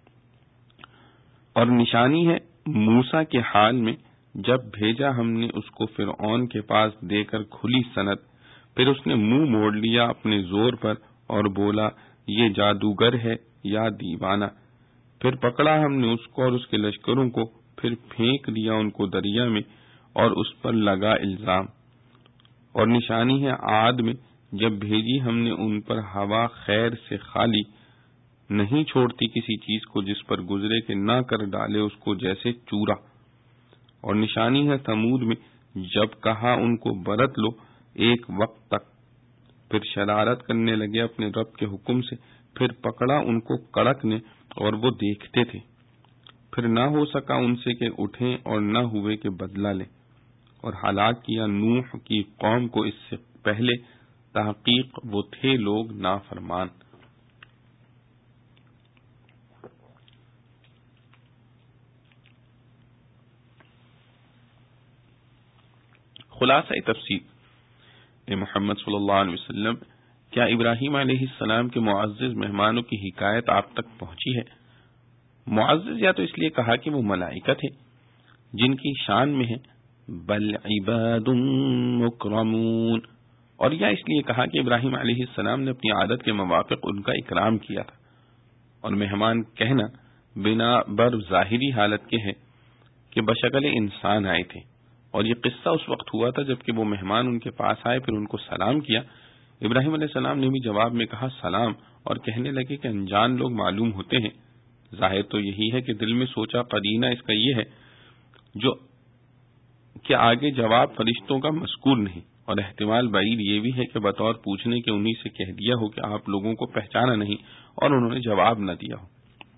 Speaker 1: اور نشانی ہے موسیٰ کے حال میں جب بھیجا ہم نے اس کو فرعون کے پاس دے کر کھلی سند، پھر اس نے منہ موڑ لیا اپنے زور پر اور بولا یہ جادوگر ہے یا دیوانہ. پھر پکڑا ہم نے اس کو اور اس کے لشکروں کو، پھر پھینک دیا ان کو دریا میں اور اس پر لگا الزام. اور نشانی ہے عاد میں جب بھیجی ہم نے ان پر ہوا خیر سے خالی، نہیں چھوڑتی کسی چیز کو جس پر گزرے کہ نہ کر ڈالے اس کو جیسے چورا. اور نشانی ہے ثمود میں جب کہا ان کو برت لو ایک وقت تک، پھر شرارت کرنے لگے اپنے رب کے حکم سے، پھر پکڑا ان کو کڑک نے اور وہ دیکھتے تھے، پھر نہ ہو سکا ان سے کہ اٹھیں اور نہ ہوئے کہ بدلہ لیں. اور ہلاک کیا نوح کی قوم کو اس سے پہلے، تحقیق وہ تھے لوگ نافرمان. خلاصہ تفسیر. محمد صلی اللہ علیہ وسلم، کیا ابراہیم علیہ السلام کے معزز مہمانوں کی حکایت آپ تک پہنچی ہے؟ معزز یا تو اس لیے کہا کہ وہ ملائکہ تھے جن کی شان میں ہے بل عباد مکرمون، اور یا اس لیے کہا کہ ابراہیم علیہ السلام نے اپنی عادت کے موافق ان کا اکرام کیا تھا. اور مہمان کہنا بنا بر ظاہری حالت کے ہے کہ بشکل انسان آئے تھے، اور یہ قصہ اس وقت ہوا تھا جبکہ وہ مہمان ان کے پاس آئے، پھر ان کو سلام کیا. ابراہیم علیہ السلام نے بھی جواب میں کہا سلام، اور کہنے لگے کہ انجان لوگ معلوم ہوتے ہیں. ظاہر تو یہی ہے کہ دل میں سوچا، قرینہ اس کا یہ ہے جو کہ آگے جواب فرشتوں کا مذکور نہیں، اور احتمال بعید یہ بھی ہے کہ بطور پوچھنے کے انہی سے کہہ دیا ہو کہ آپ لوگوں کو پہچانا نہیں، اور انہوں نے جواب نہ دیا ہو.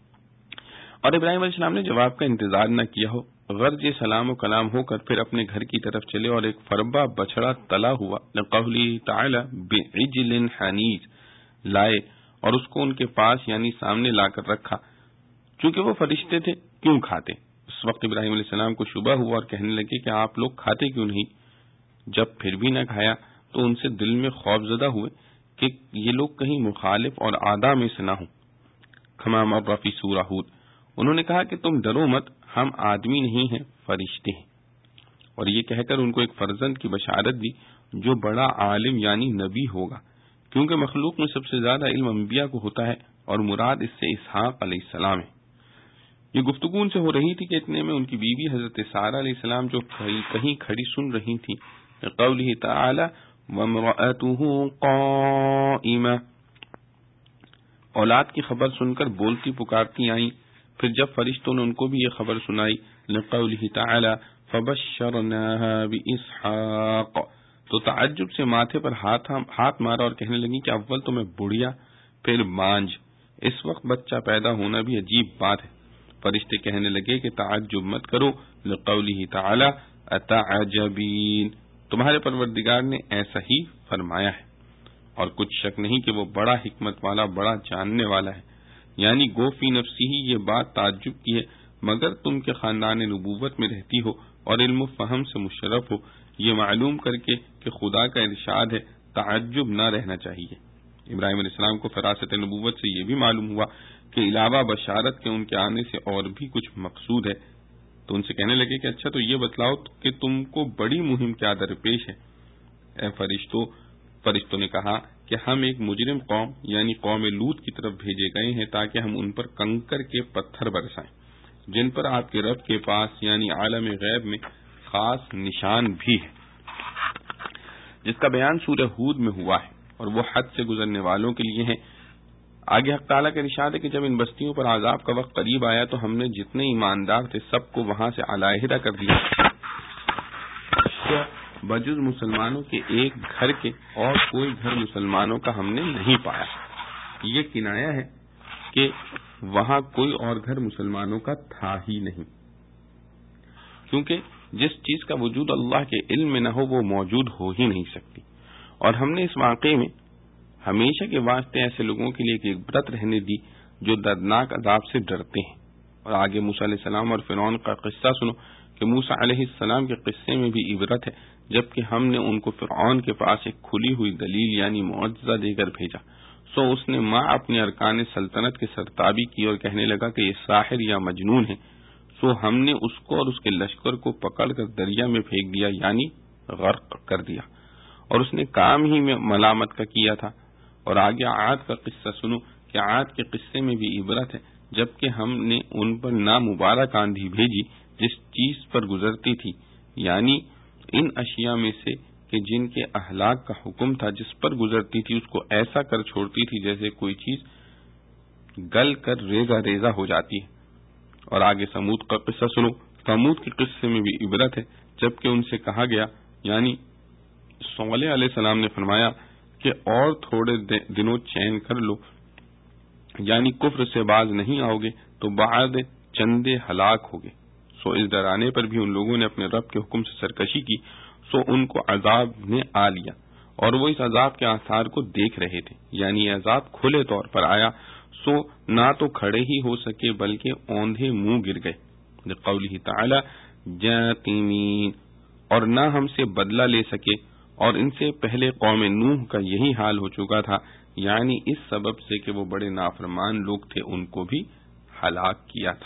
Speaker 1: اور ابراہیم علیہ السلام نے جواب کا انتظار نہ کیا ہو، غرض سلام و کلام ہو کر پھر اپنے گھر کی طرف چلے اور ایک فربا بچڑا تلا ہوا لقولی تعالی بعجل حنیذ لائے اور اس کو ان کے پاس یعنی سامنے لا کر رکھا. چونکہ وہ فرشتے تھے کیوں کھاتے؟ اس وقت ابراہیم علیہ السلام کو شبہ ہوا اور کہنے لگے کہ آپ لوگ کھاتے کیوں نہیں؟ جب پھر بھی نہ کھایا تو ان سے دل میں خوف زدہ ہوئے کہ یہ لوگ کہیں مخالف اور اعداء میں سے نہ ہوں. کما مر فی سورہ ہود، انہوں نے کہا کہ تم ڈرو مت، ہم آدمی نہیں ہیں فرشتے ہیں. اور یہ کہہ کر ان کو ایک فرزند کی بشارت دی جو بڑا عالم یعنی نبی ہوگا، کیونکہ مخلوق میں سب سے زیادہ علم انبیاء کو ہوتا ہے، اور مراد اس سے اسحاق علیہ السلام ہے. یہ گفتگو ان سے ہو رہی تھی کہ اتنے میں ان کی بیوی حضرت سارہ علیہ السلام جو کہیں کھڑی سن رہی تھی قوله تعالی وامرأته قائمہ، اولاد کی خبر سن کر بولتی پکارتی آئیں. پھر جب فرشتوں نے ان کو بھی یہ خبر سنائی لقوله تعالی فبشرناها باسحاق، تو تعجب سے ماتھے پر ہاتھ مارا اور کہنے لگی کہ اول تو میں بڑھیا پھر مانج، اس وقت بچہ پیدا ہونا بھی عجیب بات ہے. فرشتے کہنے لگے کہ تعجب مت کرو، لقوله تعالی اتعجبین، تمہارے پروردگار نے ایسا ہی فرمایا ہے، اور کچھ شک نہیں کہ وہ بڑا حکمت والا، بڑا جاننے والا ہے. یعنی گو فی نفسی ہی یہ بات تعجب کی ہے، مگر تم کے خاندان نبوت میں رہتی ہو اور علم و فہم سے مشرف ہو، یہ معلوم کر کے کہ خدا کا ارشاد ہے تعجب نہ رہنا چاہیے. ابراہیم علیہ السلام کو فراست نبوت سے یہ بھی معلوم ہوا کہ علاوہ بشارت کے ان کے آنے سے اور بھی کچھ مقصود ہے، تو ان سے کہنے لگے کہ اچھا تو یہ بتلاؤ کہ تم کو بڑی مہم کیا درپیش ہے؟ اے فرشتوں نے کہا کہ ہم ایک مجرم قوم یعنی قوم لوط کی طرف بھیجے گئے ہیں تاکہ ہم ان پر کنکر کے پتھر برسائیں جن پر آپ کے رب کے پاس یعنی عالم غیب میں خاص نشان بھی ہے، جس کا بیان سورہ ہود میں ہوا ہے. اور وہ حد سے گزرنے والوں کے لیے ہیں۔ آگے حق تعالیٰ کا ارشاد ہے کہ جب ان بستیوں پر عذاب کا وقت قریب آیا تو ہم نے جتنے ایماندار تھے سب کو وہاں سے علیحدہ کر دیا، بجز مسلمانوں کے ایک گھر کے اور کوئی گھر مسلمانوں کا ہم نے نہیں پایا۔ یہ کنایا ہے کہ وہاں کوئی اور گھر مسلمانوں کا تھا ہی نہیں، کیونکہ جس چیز کا وجود اللہ کے علم میں نہ ہو وہ موجود ہو ہی نہیں سکتی۔ اور ہم نے اس واقعے میں ہمیشہ کے واسطے ایسے لوگوں کے لیے ایک عبرت رہنے دی جو دردناک عذاب سے ڈرتے ہیں۔ اور آگے موسیٰ علیہ السلام اور فرعون کا قصہ سنو کہ موسیٰ علیہ السلام کے قصے میں بھی عبرت ہے، جبکہ ہم نے ان کو فرعون کے پاس ایک کھلی ہوئی دلیل یعنی معجزہ دے کر بھیجا، سو اس نے ماں اپنے ارکان سلطنت کے سرتابی کی اور کہنے لگا کہ یہ ساحر یا مجنون ہے، سو ہم نے اس کو اور اس کے لشکر کو پکڑ کر دریا میں پھینک دیا یعنی غرق کر دیا، اور اس نے کام ہی میں ملامت کا کیا تھا۔ اور آگے عاد کا قصہ سنو کہ عاد کے قصے میں بھی عبرت ہے، جبکہ ہم نے ان پر نامبارک آندھی بھیجی جس چیز پر گزرتی تھی، یعنی ان اشیاء میں سے کہ جن کے اہلاک کا حکم تھا جس پر گزرتی تھی اس کو ایسا کر چھوڑتی تھی جیسے کوئی چیز گل کر ریزہ ریزہ ہو جاتی ہے۔ اور آگے سمود کا قصہ سنو، سمود کے قصے میں بھی عبرت ہے، جبکہ ان سے کہا گیا یعنی صالح علیہ السلام نے فرمایا کہ اور تھوڑے دنوں چین کر لو، یعنی کفر سے باز نہیں آؤ گے تو بعد چندے ہلاک ہوگے۔ سو اس ڈرانے پر بھی ان لوگوں نے اپنے رب کے حکم سے سرکشی کی، سو ان کو عذاب نے آ لیا اور وہ اس عذاب کے آثار کو دیکھ رہے تھے، یعنی عذاب کھلے طور پر آیا، سو نہ تو کھڑے ہی ہو سکے بلکہ اوندھے منہ گر گئے۔ قوله تعالی جاثمین، اور نہ ہم سے بدلہ لے سکے، اور ان سے پہلے قوم نوح کا یہی حال ہو چکا تھا، یعنی اس سبب سے کہ وہ بڑے نافرمان لوگ تھے ان کو بھی ہلاک کیا تھا۔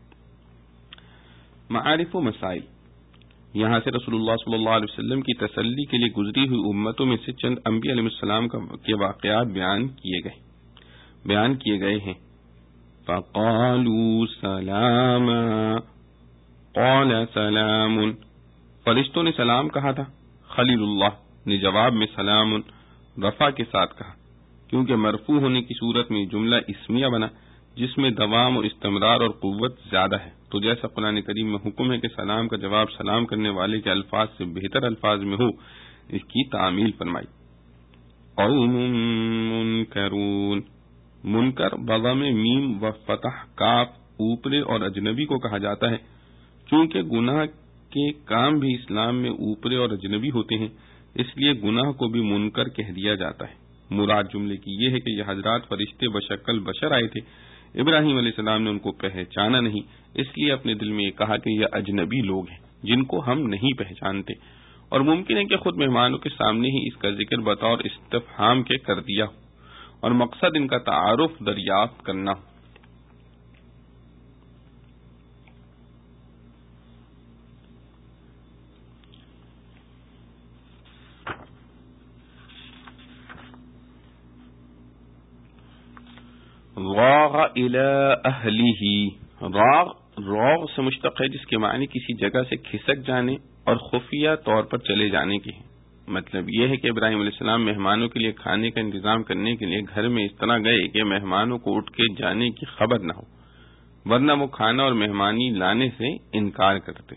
Speaker 1: معارف و مسائل، یہاں سے رسول اللہ صلی اللہ علیہ وسلم کی تسلی کے لیے گزری ہوئی امتوں میں سے چند انبیاء علیہ السلام کے واقعات بیان کیے گئے ہیں۔ فَقَالُوا سَلَامًا قَالَ سَلَامٌ، فرشتوں نے سلام کہا تھا، خلیل اللہ نے جواب میں سلام رفع کے ساتھ کہا، کیونکہ مرفوع ہونے کی صورت میں جملہ اسمیہ بنا جس میں دوام اور استمرار اور قوت زیادہ ہے، تو جیسا قرآن کریم میں حکم ہے کہ سلام کا جواب سلام کرنے والے کے الفاظ سے بہتر الفاظ میں ہو، اس کی تعمیل فرمائی۔ قوم منکرون، منکر بضم میم و فتح کاف اوپرے اور اجنبی کو کہا جاتا ہے، چونکہ گناہ کے کام بھی اسلام میں اوپرے اور اجنبی ہوتے ہیں، اس لیے گناہ کو بھی منکر کہہ دیا جاتا ہے۔ مراد جملے کی یہ ہے کہ یہ حضرات فرشتے بشکل بشر آئے تھے، ابراہیم علیہ السلام نے ان کو پہچانا نہیں، اس لیے اپنے دل میں یہ کہا کہ یہ اجنبی لوگ ہیں جن کو ہم نہیں پہچانتے، اور ممکن ہے کہ خود مہمانوں کے سامنے ہی اس کا ذکر بطور استفہام کے کر دیا ہو اور مقصد ان کا تعارف دریافت کرنا ہو۔ راغ الی اہلہ، راغ سے مشتق ہے جس کے معنی کسی جگہ سے کھسک جانے اور خفیہ طور پر چلے جانے کے ہیں۔ مطلب یہ ہے کہ ابراہیم علیہ السلام مہمانوں کے لیے کھانے کا انتظام کرنے کے لیے گھر میں اس طرح گئے کہ مہمانوں کو اٹھ کے جانے کی خبر نہ ہو، ورنہ وہ کھانا اور مہمانی لانے سے انکار کرتے۔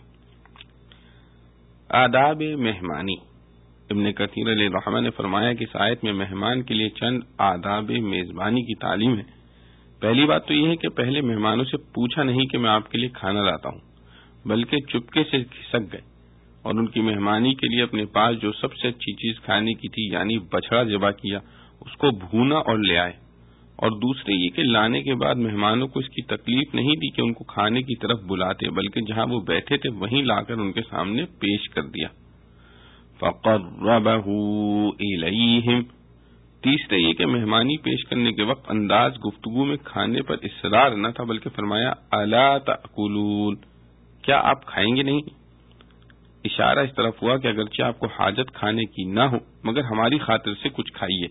Speaker 1: آداب مہمانی، ابن کثیر علیہ الرحمہ نے فرمایا کہ اس آیت میں مہمان کے لیے چند آداب میزبانی کی تعلیم ہے۔ پہلی بات تو یہ ہے کہ پہلے مہمانوں سے پوچھا نہیں کہ میں آپ کے لیے کھانا لاتا ہوں، بلکہ چپکے سے کھسک گئے اور ان کی مہمانی کے لیے اپنے پاس جو سب سے اچھی چیز کھانے کی تھی یعنی بچھڑا ذبح کیا، اس کو بھونا اور لے آئے۔ اور دوسرے یہ کہ لانے کے بعد مہمانوں کو اس کی تکلیف نہیں دی کہ ان کو کھانے کی طرف بلاتے، بلکہ جہاں وہ بیٹھے تھے وہیں لا کر ان کے سامنے پیش کر دیا۔ فَقَرَّبَهُ إِلَيْهِمْ، تیسرے یہ کہ مہمانی پیش کرنے کے وقت انداز گفتگو میں کھانے پر اصرار نہ تھا، بلکہ فرمایا الا تأکلون، کیا آپ کھائیں گے نہیں؟ اشارہ اس طرف ہوا کہ اگرچہ آپ کو حاجت کھانے کی نہ ہو مگر ہماری خاطر سے کچھ کھائیے۔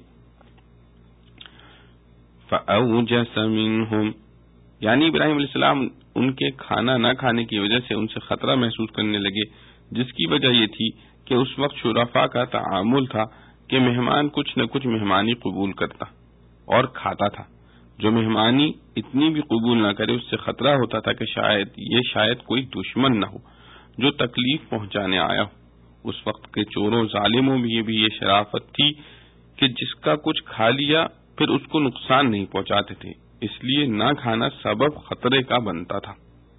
Speaker 1: فأوجس منہم، یعنی ابراہیم علیہ السلام ان کے کھانا نہ کھانے کی وجہ سے ان سے خطرہ محسوس کرنے لگے، جس کی وجہ یہ تھی کہ اس وقت شرفاء کا تعامل تھا کہ مہمان کچھ نہ کچھ مہمانی قبول کرتا اور کھاتا تھا. جو مہمانی اتنی بھی قبول نہ کرے اس سے خطرہ ہوتا تھا کہ شاید کوئی دشمن نہ ہو جو تکلیف پہنچانے آیا ہو. اس وقت کے چوروں ظالموں میں بھی یہ شرافت تھی کہ جس کا کچھ کھا لیا پھر اس کو نقصان نہیں پہنچاتے تھے، اس لیے نہ کھانا سبب خطرے کا بنتا تھا.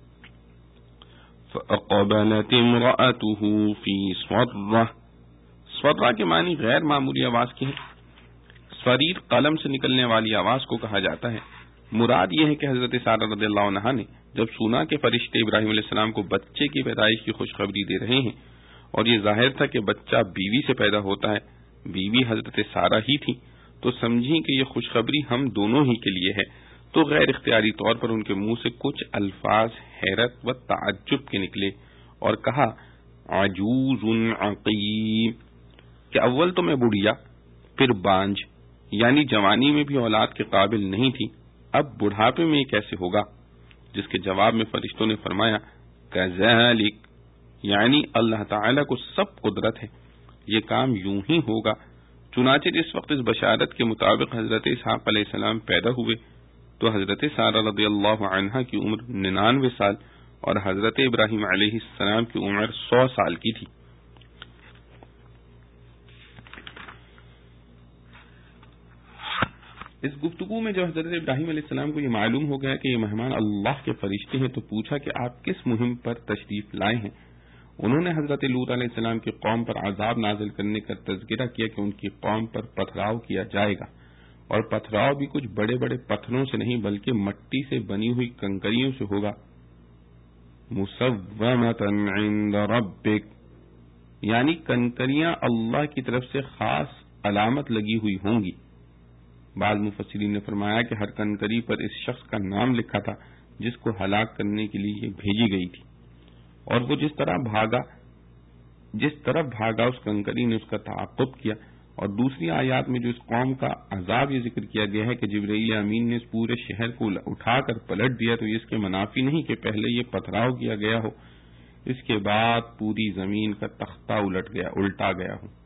Speaker 1: فَأَقْبَلَتِ امْرَأَتُهُ فِي صَرَّةٍ، صرہ کے معنی غیر معمولی آواز کی ہے. صریر قلم سے نکلنے والی آواز کو کہا جاتا ہے. مراد یہ ہے کہ حضرت سارہ رضی اللہ عنہا نے جب سنا کہ فرشتے ابراہیم علیہ السلام کو بچے کی پیدائش کی خوشخبری دے رہے ہیں اور یہ ظاہر تھا کہ بچہ بیوی سے پیدا ہوتا ہے، بیوی حضرت سارہ ہی تھی، تو سمجھیں کہ یہ خوشخبری ہم دونوں ہی کے لیے ہے، تو غیر اختیاری طور پر ان کے منہ سے کچھ الفاظ حیرت و تعجب کے نکلے اور کہا عجوز عقیم، کہ اول تو میں بڑھیا پھر بانجھ، یعنی جوانی میں بھی اولاد کے قابل نہیں تھی، اب بڑھاپے میں یہ کیسے ہوگا؟ جس کے جواب میں فرشتوں نے فرمایا کذالک، یعنی اللہ تعالی کو سب قدرت ہے، یہ کام یوں ہی ہوگا. چنانچہ جس وقت اس بشارت کے مطابق حضرت اسحاق علیہ السلام پیدا ہوئے تو حضرت سارہ رضی اللہ عنہا کی عمر 99 سال اور حضرت ابراہیم علیہ السلام کی عمر 100 سال کی تھی. اس گفتگو میں جو حضرت ابراہیم علیہ السلام کو یہ معلوم ہو گیا کہ یہ مہمان اللہ کے فرشتے ہیں تو پوچھا کہ آپ کس مہم پر تشریف لائے ہیں. انہوں نے حضرت لوط علیہ السلام کی قوم پر عذاب نازل کرنے کا تذکرہ کیا کہ ان کی قوم پر پتھراؤ کیا جائے گا، اور پتھراؤ بھی کچھ بڑے بڑے پتھروں سے نہیں بلکہ مٹی سے بنی ہوئی کنکریوں سے ہوگا. مصومۃ عند ربک، یعنی کنکریاں اللہ کی طرف سے خاص علامت لگی ہوئی ہوں گی. بعض مفسرین نے فرمایا کہ ہر کنکری پر اس شخص کا نام لکھا تھا جس کو ہلاک کرنے کے لیے یہ بھیجی گئی تھی، اور وہ جس طرف بھاگا اس کنکری نے اس کا تعاقب کیا. اور دوسری آیات میں جو اس قوم کا عذاب یہ ذکر کیا گیا ہے کہ جبرائیل امین نے اس پورے شہر کو اٹھا کر پلٹ دیا، تو یہ اس کے منافی نہیں کہ پہلے یہ پتھراؤ کیا گیا ہو، اس کے بعد پوری زمین کا تختہ الٹا گیا ہو.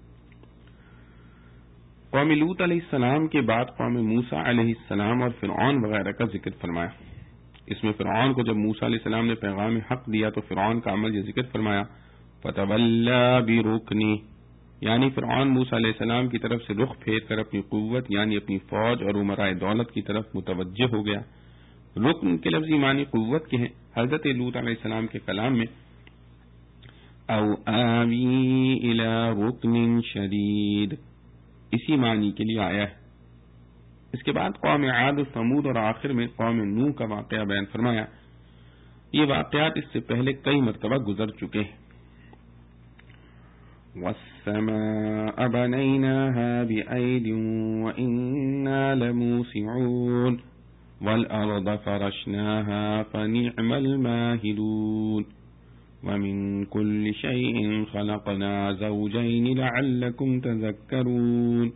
Speaker 1: قوم لوط علیہ السلام کے بعد قوم موسیٰ علیہ السلام اور فرعون وغیرہ کا ذکر فرمایا. اس میں فرعون کو جب موسیٰ علیہ السلام نے پیغام حق دیا تو فرعون کا عمل یہ ذکر فرمایا فَتَوَلَّى بِرُكْنِهِ، یعنی فرعون موسیٰ علیہ السلام کی طرف سے رخ پھیر کر اپنی قوت یعنی اپنی فوج اور امراء دولت کی طرف متوجہ ہو گیا. رکن کے لفظی معنی قوت کے ہیں. حضرت لوط علیہ السلام کے کلام میں او آوی الی رکن شدید اسی معنی کے لیے آیا ہے. اس کے بعد قوم عاد و ثمود اور آخر میں قوم نوح کا واقعہ بیان فرمایا. یہ واقعات اس سے پہلے کئی مرتبہ گزر چکے ہیں. وَالسَّمَاءَ بَنَيْنَاهَا بِأَيْدٍ وَإِنَّا لَمُوسِعُونَ وَالْأَرْضَ فَرَشْنَاهَا فَنِعْمَ الْمَاهِدُونَ وَمِن كُلِّ شَيْءٍ خَلَقْنَا زَوْجَيْنِ لَعَلَّكُمْ تَذَكَّرُونَ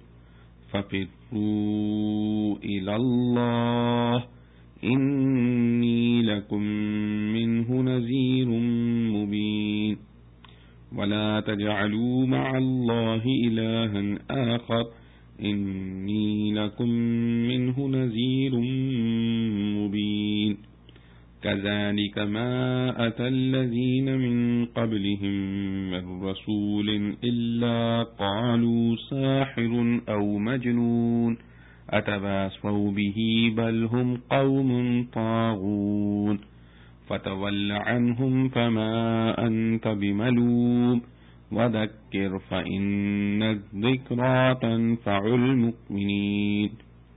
Speaker 1: فَفِرُّوا إِلَى اللَّهِ إِنِّي لَكُمْ مِنْهُ نَذِيرٌ مُبِينٌ وَلَا تَجْعَلُوا مَعَ اللَّهِ إِلَٰهًا آخَرَ إِنِّي لَكُمْ مِنْهُ نَذِيرٌ مُبِينٌ كَذَلِكَ مَا أَتَى الَّذِينَ مِن قَبْلِهِم مِّن رَّسُولٍ إِلَّا قَالُوا سَاحِرٌ أَوْ مَجْنُونٌ أَتَوَاصَوْا بِهِ بَلْ هُمْ قَوْمٌ طَاغُونَ فَتَوَلَّ عَنْهُمْ فَمَا أَنْتَ بِمَلُومٍ وَذَكِّرْ فَإِنَّ الذِّكْرَىٰ تَنفَعُ الْمُؤْمِنِينَ.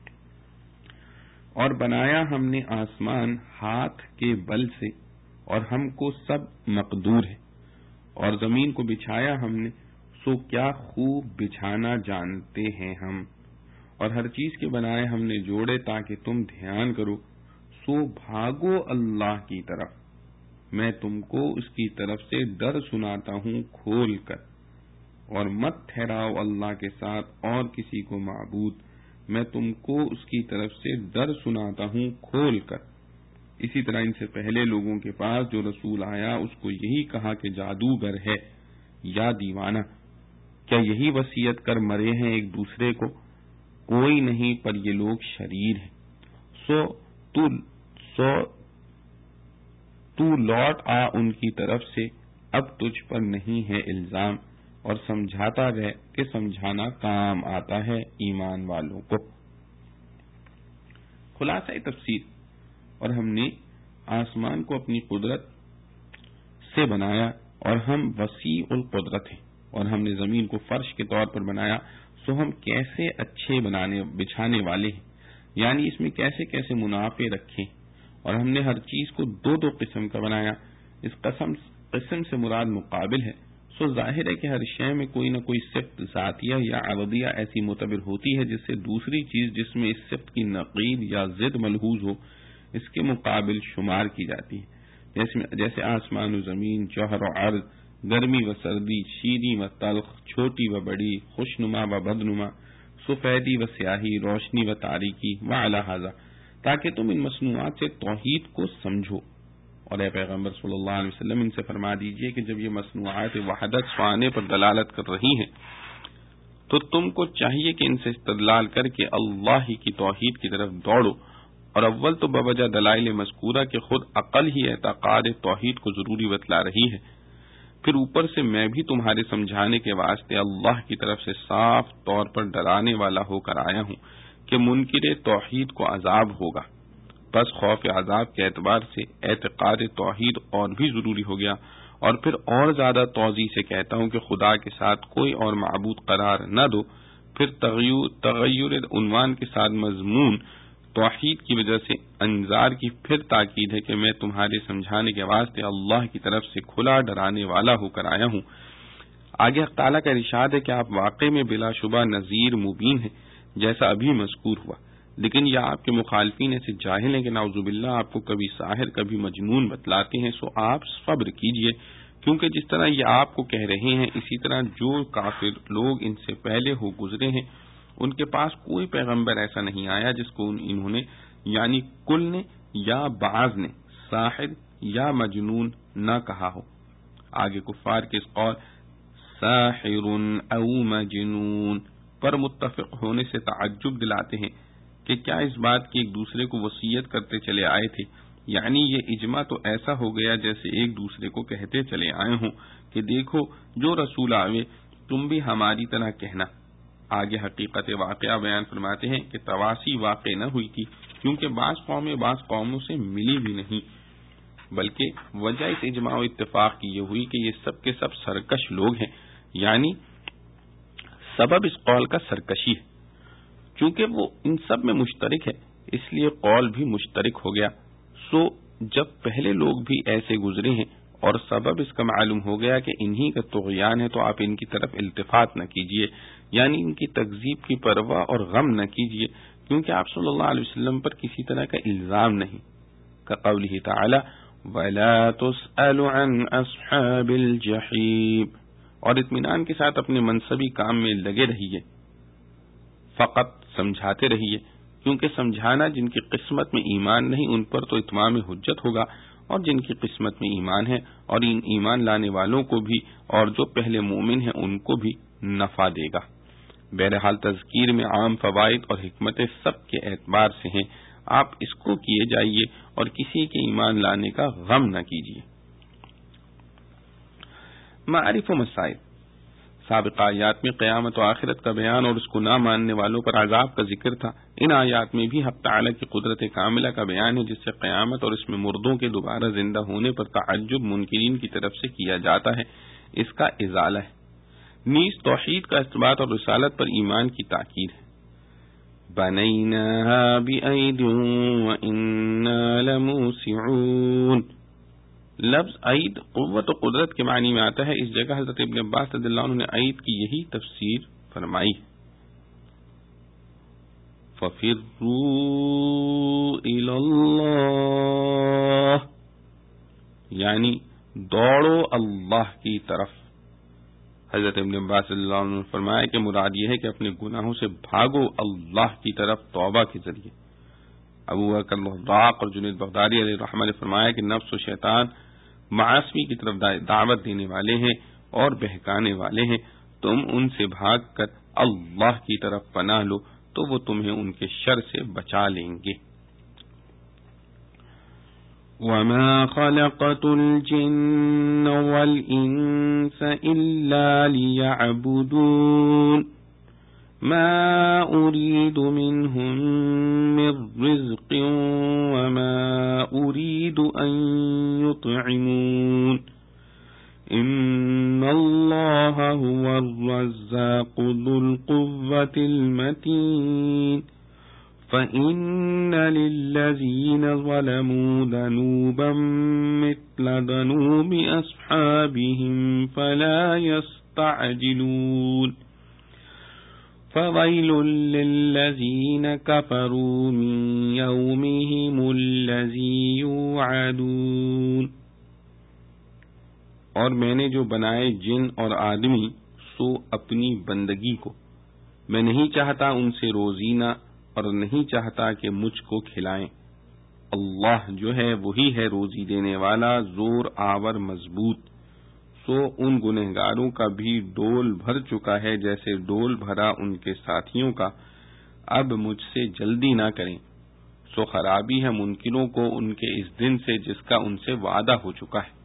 Speaker 1: اور بنایا ہم نے آسمان ہاتھ کے بل سے اور ہم کو سب مقدور ہے، اور زمین کو بچھایا ہم نے سو کیا خوب بچھانا جانتے ہیں ہم، اور ہر چیز کے بنائے ہم نے جوڑے تاکہ تم دھیان کرو. سو بھاگو اللہ کی طرف، میں تم کو اس کی طرف سے ڈر سناتا ہوں کھول کر، اور مت ٹھہراؤ اللہ کے ساتھ اور کسی کو معبود، میں تم کو اس کی طرف سے ڈر سناتا ہوں کھول کر. اسی طرح ان سے پہلے لوگوں کے پاس جو رسول آیا اس کو یہی کہا کہ جادوگر ہے یا دیوانہ. کیا یہی وصیت کر مرے ہیں ایک دوسرے کو؟ کوئی نہیں، پر یہ لوگ شریر ہیں۔ تو لوٹ آ ان کی طرف سے، اب تجھ پر نہیں ہے الزام، اور سمجھاتا رہ کہ سمجھانا کام آتا ہے ایمان والوں کو۔ خلاصہ تفسیر، اور ہم نے آسمان کو اپنی قدرت سے بنایا اور ہم وسیع القدرت ہیں، اور ہم نے زمین کو فرش کے طور پر بنایا، سو ہم کیسے اچھے بچھانے والے ہیں، یعنی اس میں کیسے کیسے منافع رکھیں، اور ہم نے ہر چیز کو دو دو قسم کا بنایا۔ اس قسم سے مراد مقابل ہے، سو ظاہر ہے کہ ہر شے میں کوئی نہ کوئی صفت ذاتیہ یا عرضیہ ایسی معتبر ہوتی ہے جس سے دوسری چیز جس میں اس صفت کی نقیض یا ضد ملحوظ ہو اس کے مقابل شمار کی جاتی ہے، جیسے آسمان و زمین، جوہر و عرض، گرمی و سردی، شیریں و تلخ، چھوٹی و بڑی، خوشنما و بدنما، سفیدی و سیاہی، روشنی و تاریکی وعلی ھذا، تاکہ تم ان مصنوعات سے توحید کو سمجھو۔ اور اے پیغمبر صلی اللہ علیہ وسلم ان سے فرما دیجئے کہ جب یہ مصنوعات وحدت سوانے پر دلالت کر رہی ہیں تو تم کو چاہیے کہ ان سے استدلال کر کے اللہ ہی کی توحید کی طرف دوڑو، اور اول تو بوجہ دلائل مذکورہ کہ خود عقل ہی اعتقاد توحید کو ضروری بتلا رہی ہے، پھر اوپر سے میں بھی تمہارے سمجھانے کے واسطے اللہ کی طرف سے صاف طور پر ڈرانے والا ہو کر آیا ہوں کہ منکر توحید کو عذاب ہوگا۔ بس خوف عذاب کے اعتبار سے اعتقاد توحید اور بھی ضروری ہو گیا، اور پھر اور زیادہ توضیح سے کہتا ہوں کہ خدا کے ساتھ کوئی اور معبود قرار نہ دو۔ پھر تغیر عنوان کے ساتھ مضمون توحید کی وجہ سے انذار کی پھر تاکید ہے کہ میں تمہارے سمجھانے کے واسطے اللہ کی طرف سے کھلا ڈرانے والا ہو کر آیا ہوں۔ آگے حق تعالیٰ کا ارشاد ہے کہ آپ واقع میں بلا شبہ نذیر مبین ہیں، جیسا ابھی مذکور ہوا، لیکن یہ آپ کے مخالفین ایسے جاہل ہیں کہ نعوذ باللہ آپ کو کبھی ساحر کبھی مجنون بتلاتے ہیں، سو آپ صبر کیجئے، کیونکہ جس طرح یہ آپ کو کہہ رہے ہیں اسی طرح جو کافر لوگ ان سے پہلے ہو گزرے ہیں ان کے پاس کوئی پیغمبر ایسا نہیں آیا جس کو انہوں نے یعنی کل نے یا بعض نے ساحر یا مجنون نہ کہا ہو۔ آگے کفار کے اس قول ساحر او مجنون پر متفق ہونے سے تعجب دلاتے ہیں کہ کیا اس بات کی ایک دوسرے کو وصیت کرتے چلے آئے تھے، یعنی یہ اجماع تو ایسا ہو گیا جیسے ایک دوسرے کو کہتے چلے آئے ہوں کہ دیکھو جو رسول آوے تم بھی ہماری طرح کہنا۔ آگے حقیقت واقعہ بیان فرماتے ہیں کہ تواسی واقع نہ ہوئی تھی، کیونکہ بعض قومیں بعض قوموں سے ملی بھی نہیں، بلکہ وجہ اس اجماع و اتفاق کی یہ ہوئی کہ یہ سب کے سب سرکش لوگ ہیں، یعنی سبب اس قول کا سرکشی ہے، چونکہ وہ ان سب میں مشترک ہے اس لیے قول بھی مشترک ہو گیا۔ سو جب پہلے لوگ بھی ایسے گزرے ہیں اور سبب اس کا معلوم ہو گیا کہ انہی کا طغیان ہے تو آپ ان کی طرف التفات نہ کیجیے، یعنی ان کی تکذیب کی پرواہ اور غم نہ کیجیے، کیونکہ آپ صلی اللہ علیہ وسلم پر کسی طرح کا الزام نہیں، کقولہ تعالی وَلَا تُسْأَلُ عَنْ أَصْحَابِ الْجَحِيمِ، اور اطمینان کے ساتھ اپنے منصبی کام میں لگے رہیے، فقط سمجھاتے رہیے، کیونکہ سمجھانا جن کی قسمت میں ایمان نہیں ان پر تو اتمام حجت ہوگا، اور جن کی قسمت میں ایمان ہے اور ان ایمان لانے والوں کو بھی اور جو پہلے مومن ہیں ان کو بھی نفع دے گا۔ بہرحال تذکیر میں عام فوائد اور حکمتیں سب کے اعتبار سے ہیں، آپ اس کو کیے جائیے اور کسی کے ایمان لانے کا غم نہ کیجیے۔ معارف و مسائل، سابقہ آیات میں قیامت و آخرت کا بیان اور اس کو نہ ماننے والوں پر عذاب کا ذکر تھا۔ ان آیات میں بھی حق تعالی کی قدرت کاملہ کا بیان ہے جس سے قیامت اور اس میں مردوں کے دوبارہ زندہ ہونے پر تعجب منکرین کی طرف سے کیا جاتا ہے، اس کا ازالہ ہے۔ نیز توحید کا اثبات اور رسالت پر ایمان کی تاکید ہے۔ بنیناها بأید وإنا لموسعون، لفظ عید قوت و قدرت کے معنی میں آتا ہے۔ اس جگہ حضرت ابن عباس رضی اللہ عنہ نے عید کی یہی تفسیر فرمائی۔ فَفِرُّوا إِلَى اللَّهِ، یعنی دوڑو اللہ کی طرف۔ حضرت ابن عباس رضی اللہ عنہ نے فرمایا کہ مراد یہ ہے کہ اپنے گناہوں سے بھاگو اللہ کی طرف توبہ کے ذریعے۔ ابو بکر الضاق اور جنید بغدادی علیہ الرحمہ نے فرمایا کہ نفس و شیطان معاصی کی طرف دعوت دینے والے ہیں اور بہکانے والے ہیں، تم ان سے بھاگ کر اللہ کی طرف پناہ لو تو وہ تمہیں ان کے شر سے بچا لیں گے۔ وَمَا خَلَقْتُ الْجِنَّ وَالْإِنسَ إِلَّا لِيَعْبُدُونِ مَا أُرِيدُ مِنْهُمْ مِنْ رِزْقٍ وَمَا أُرِيدُ أَنْ يُطْعِمُونِ إِنَّ اللَّهَ هُوَ الرَّزَّاقُ ذُو الْقُوَّةِ الْمَتِينُ فَإِنَّ لِلَّذِينَ ظَلَمُوا ذَنُوبًا مِثْلَ ذَنُوبِ أَصْحَابِهِمْ فَلَا يَسْتَعْجِلُونَ فَوَيْلٌ لِّلَّذِينَ كَفَرُوا مِن يَوْمِهِمُ الَّذِي يُوعَدُونَ۔ اور میں نے جو بنائے جن اور آدمی سو اپنی بندگی کو، میں نہیں چاہتا ان سے روزینہ اور نہیں چاہتا کہ مجھ کو کھلائیں۔ اللہ جو ہے وہی ہے روزی دینے والا، زور آور مضبوط۔ سو ان گنہگاروں کا بھی ڈول بھر چکا ہے جیسے ڈول بھرا ان کے ساتھیوں کا، اب مجھ سے جلدی نہ کریں۔ سو خرابی ہے منکروں کو ان کے اس دن سے جس کا ان سے وعدہ ہو چکا ہے۔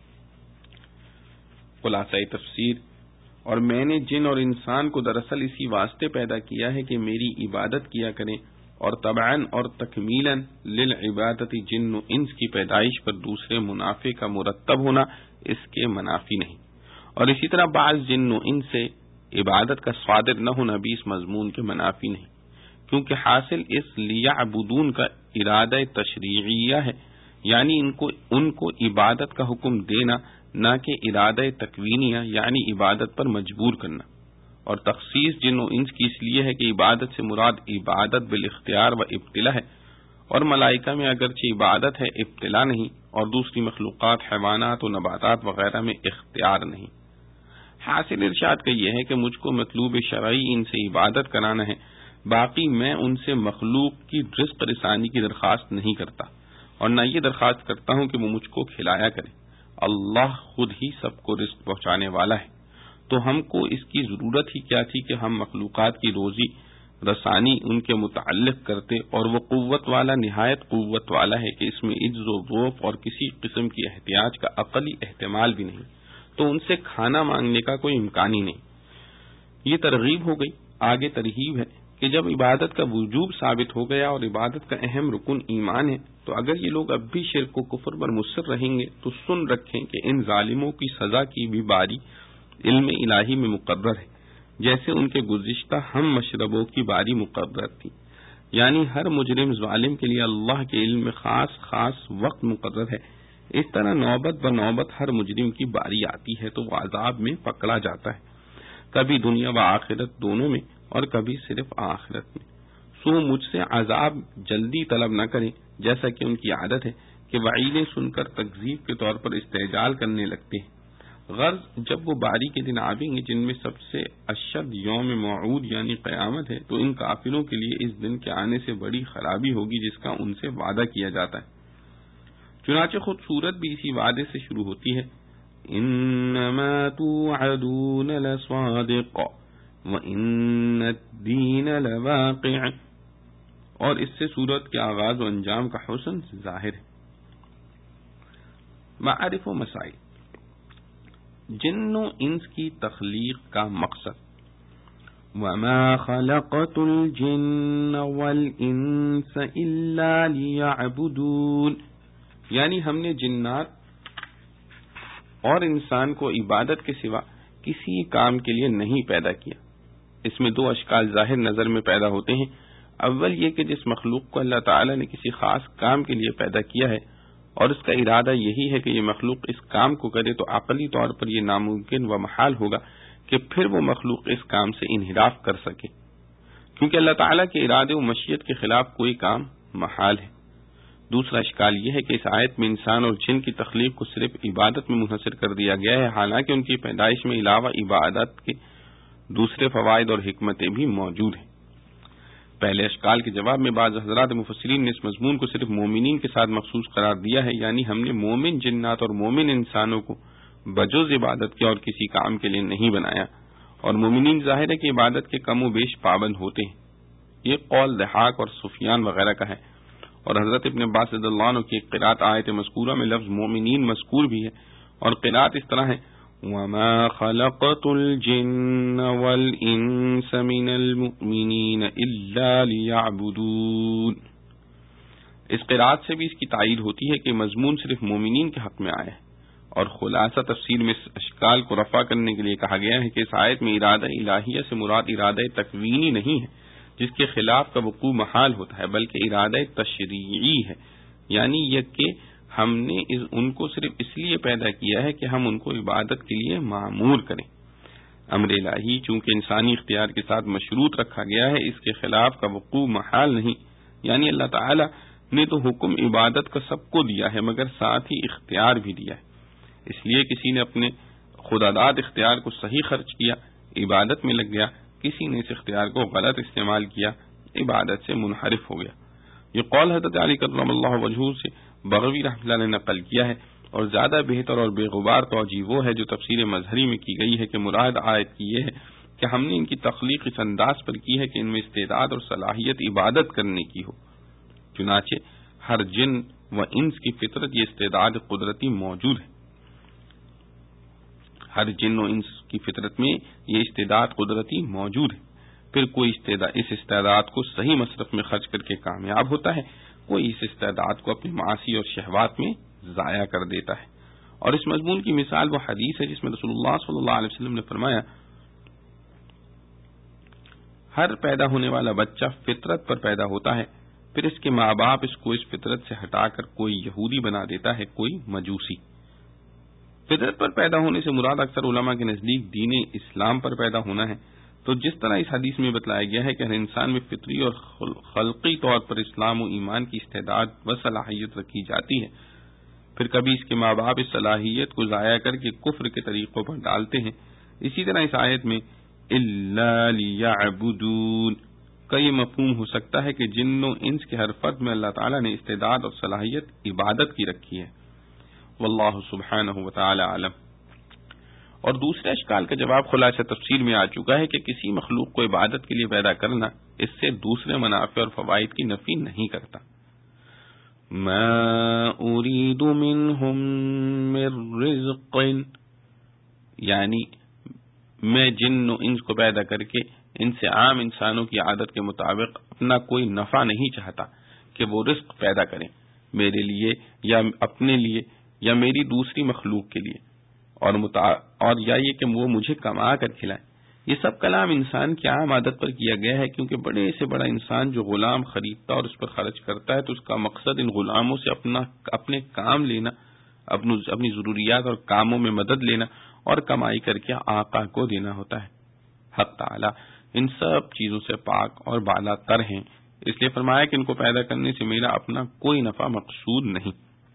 Speaker 1: خلاصہ تفسیر، اور میں نے جن اور انسان کو دراصل اسی واسطے پیدا کیا ہے کہ میری عبادت کیا کریں، اور طبعاً اور تکمیلاً للعبادت جن و انس کی پیدائش پر دوسرے منافع کا مرتب ہونا اس کے منافی نہیں، اور اسی طرح بعض جن و انس سے عبادت کا صادر نہ ہونا بھی اس مضمون کے منافی نہیں، کیونکہ حاصل اس لیعبدون کا ارادہ تشریعیہ ہے، یعنی ان کو عبادت کا حکم دینا، نہ کہ ارادہ تکوینیہ یعنی عبادت پر مجبور کرنا۔ اور تخصیص جن و انس کی اس لیے ہے کہ عبادت سے مراد عبادت بالاختیار و ابتلا ہے، اور ملائکہ میں اگرچہ عبادت ہے ابتلا نہیں، اور دوسری مخلوقات حیوانات و نباتات وغیرہ میں اختیار نہیں۔ حاصل ارشاد کا یہ ہے کہ مجھ کو مطلوب شرعی ان سے عبادت کرانا ہے، باقی میں ان سے مخلوق کی رزق رسانی کی درخواست نہیں کرتا، اور نہ یہ درخواست کرتا ہوں کہ وہ مجھ کو کھلایا کرے۔ اللہ خود ہی سب کو رزق پہنچانے والا ہے، تو ہم کو اس کی ضرورت ہی کیا تھی کہ ہم مخلوقات کی روزی رسانی ان کے متعلق کرتے، اور وہ قوت والا نہایت قوت والا ہے کہ اس میں عجز و ضعف اور کسی قسم کی احتیاج کا عقلی احتمال بھی نہیں، تو ان سے کھانا مانگنے کا کوئی امکان ہی نہیں۔ یہ ترغیب ہو گئی، آگے ترہیب ہے کہ جب عبادت کا وجوب ثابت ہو گیا اور عبادت کا اہم رکن ایمان ہے، تو اگر یہ لوگ اب بھی شرک و کفر پر مصر رہیں گے تو سن رکھیں کہ ان ظالموں کی سزا کی بھی باری علم الہی میں مقرر ہے، جیسے ان کے گزشتہ ہم مشربوں کی باری مقرر تھی، یعنی ہر مجرم ظالم کے لیے اللہ کے علم میں خاص وقت مقرر ہے۔ اس طرح نوبت بنوبت ہر مجرم کی باری آتی ہے تو وہ عذاب میں پکڑا جاتا ہے، کبھی دنیا و آخرت دونوں میں، اور کبھی صرف آخرت میں۔ سو مجھ سے عذاب جلدی طلب نہ کریں، جیسا کہ ان کی عادت ہے کہ وعیدیں سن کر تکذیب کے طور پر استعجال کرنے لگتے ہیں۔ غرض جب وہ باری کے دن آئیں گے جن میں سب سے اشد یوم موعود یعنی قیامت ہے، تو ان کافروں کے لیے اس دن کے آنے سے بڑی خرابی ہوگی جس کا ان سے وعدہ کیا جاتا ہے۔ چنانچہ خود سورت بھی اسی وعدے سے شروع ہوتی ہے، انما توعدون لصادق وان الدین لواقع، اور اس سے سورت کے آغاز و انجام کا حسن ظاہر ہے۔ معارف و مسائل، جن و انس کی تخلیق کا مقصد، وما خلقت الجن والانس الا لیعبدون، یعنی ہم نے جنات اور انسان کو عبادت کے سوا کسی کام کے لیے نہیں پیدا کیا۔ اس میں دو اشکال ظاہر نظر میں پیدا ہوتے ہیں۔ اول یہ کہ جس مخلوق کو اللہ تعالی نے کسی خاص کام کے لیے پیدا کیا ہے اور اس کا ارادہ یہی ہے کہ یہ مخلوق اس کام کو کرے، تو عقلی طور پر یہ ناممکن و محال ہوگا کہ پھر وہ مخلوق اس کام سے انحراف کر سکے، کیونکہ اللہ تعالی کے ارادے و مشیت کے خلاف کوئی کام محال ہے۔ دوسرا اشکال یہ ہے کہ اس آیت میں انسان اور جن کی تخلیق کو صرف عبادت میں منحصر کر دیا گیا ہے، حالانکہ ان کی پیدائش میں علاوہ عبادت کے دوسرے فوائد اور حکمتیں بھی موجود ہیں۔ پہلے اشکال کے جواب میں بعض حضرات مفسرین نے اس مضمون کو صرف مومنین کے ساتھ مخصوص قرار دیا ہے، یعنی ہم نے مومن جنات اور مومن انسانوں کو بجوز عبادت کے اور کسی کام کے لیے نہیں بنایا، اور مومنین ظاہر ہے کہ عبادت کے کم و بیش پابند ہوتے ہیں. یہ قول ضحاک اور سفیان وغیرہ کا ہے. اور حضرت ابن عباس رضی اللہ عنہ کی ایک قرات آیت مذکورہ میں لفظ مومنین مذکور بھی ہے، اور قرات اس طرح ہے وَمَا خَلَقْتُ الْجِنَّ وَالْإِنسَ مِنَ الْمُؤْمِنِينَ إِلَّا لِيَعْبُدُونَ. اس قرات سے بھی اس کی تائید ہوتی ہے کہ مضمون صرف مومنین کے حق میں آیا ہے، اور خلاصہ تفسیر میں اس اشکال کو رفع کرنے کے لیے کہا گیا ہے کہ اس آیت میں ارادہ الہیہ سے مراد ارادہ تکوینی نہیں ہے جس کے خلاف کا وقوع محال ہوتا ہے، بلکہ ارادہ تشریعی ہے، یعنی یہ کہ ہم نے ان کو صرف اس لیے پیدا کیا ہے کہ ہم ان کو عبادت کے لیے معمور کریں. امر الہی چونکہ انسانی اختیار کے ساتھ مشروط رکھا گیا ہے، اس کے خلاف کا وقوع محال نہیں، یعنی اللہ تعالی نے تو حکم عبادت کا سب کو دیا ہے مگر ساتھ ہی اختیار بھی دیا ہے. اس لیے کسی نے اپنے خودداد اختیار کو صحیح خرچ کیا، عبادت میں لگ گیا، کسی نے اس اختیار کو غلط استعمال کیا، عبادت سے منحرف ہو گیا. یہ قول حضرت علی کرم اللہ وجہہ سے بغوی رحمۃ اللہ نے نقل کیا ہے، اور زیادہ بہتر اور بے غبار توجیہ وہ ہے جو تفسیر مظہری میں کی گئی ہے کہ مراد آیت کی یہ ہے کہ ہم نے ان کی تخلیق اس انداز پر کی ہے کہ ان میں استعداد اور صلاحیت عبادت کرنے کی ہو. چنانچہ ہر جن و انس کی فطرت یہ استعداد قدرتی موجود ہے. ہر جن و انس کی فطرت میں یہ استعداد قدرتی موجود ہے. پھر کوئی اس استعداد کو صحیح مصرف میں خرچ کر کے کامیاب ہوتا ہے، کوئی اس استعداد کو اپنی معاصی اور شہوات میں ضائع کر دیتا ہے. اور اس مضمون کی مثال وہ حدیث ہے جس میں رسول اللہ صلی اللہ علیہ وسلم نے فرمایا ہر پیدا ہونے والا بچہ فطرت پر پیدا ہوتا ہے، پھر اس کے ماں باپ اس کو اس فطرت سے ہٹا کر کوئی یہودی بنا دیتا ہے، کوئی مجوسی. فطرت پر پیدا ہونے سے مراد اکثر علماء کے نزدیک دین اسلام پر پیدا ہونا ہے. تو جس طرح اس حدیث میں بتلایا گیا ہے کہ ہر انسان میں فطری اور خلقی طور پر اسلام و ایمان کی استعداد و صلاحیت رکھی جاتی ہے، پھر کبھی اس کے ماں باپ اس صلاحیت کو ضائع کر کے کفر کے طریقوں پر ڈالتے ہیں. اسی طرح اس آیت میں اِلَّا لِيَعْبُدُونَ کا یہ مفہوم ہو سکتا ہے کہ جن و انس کے ہر فرد میں اللہ تعالیٰ نے استعداد اور صلاحیت عبادت کی رکھی ہے. واللہ سبحانہ وتعالی عالم. اور دوسرے اشکال کا جواب خلاصہ تفسیر میں آ چکا ہے کہ کسی مخلوق کو عبادت کے لیے پیدا کرنا اس سے دوسرے منافع اور فوائد کی نفی نہیں کرتا. ما اريد منهم من رزق، یعنی میں جن و انس کو پیدا کر کے ان سے عام انسانوں کی عادت کے مطابق اپنا کوئی نفع نہیں چاہتا کہ وہ رزق پیدا کریں میرے لیے یا اپنے لیے یا میری دوسری مخلوق کے لیے، اور یا یہ کہ وہ مجھے کما کر کھلائیں. یہ سب کلام انسان کی عام عادت پر کیا گیا ہے، کیونکہ بڑے سے بڑا انسان جو غلام خریدتا اور اس پر خرچ کرتا ہے تو اس کا مقصد ان غلاموں سے اپنے کام لینا، اپنی ضروریات اور کاموں میں مدد لینا اور کمائی کر کے آقا کو دینا ہوتا ہے. حق تعالی ان سب چیزوں سے پاک اور بالا تر ہیں، اس لیے فرمایا کہ ان کو پیدا کرنے سے میرا اپنا کوئی نفع مقصود نہیں.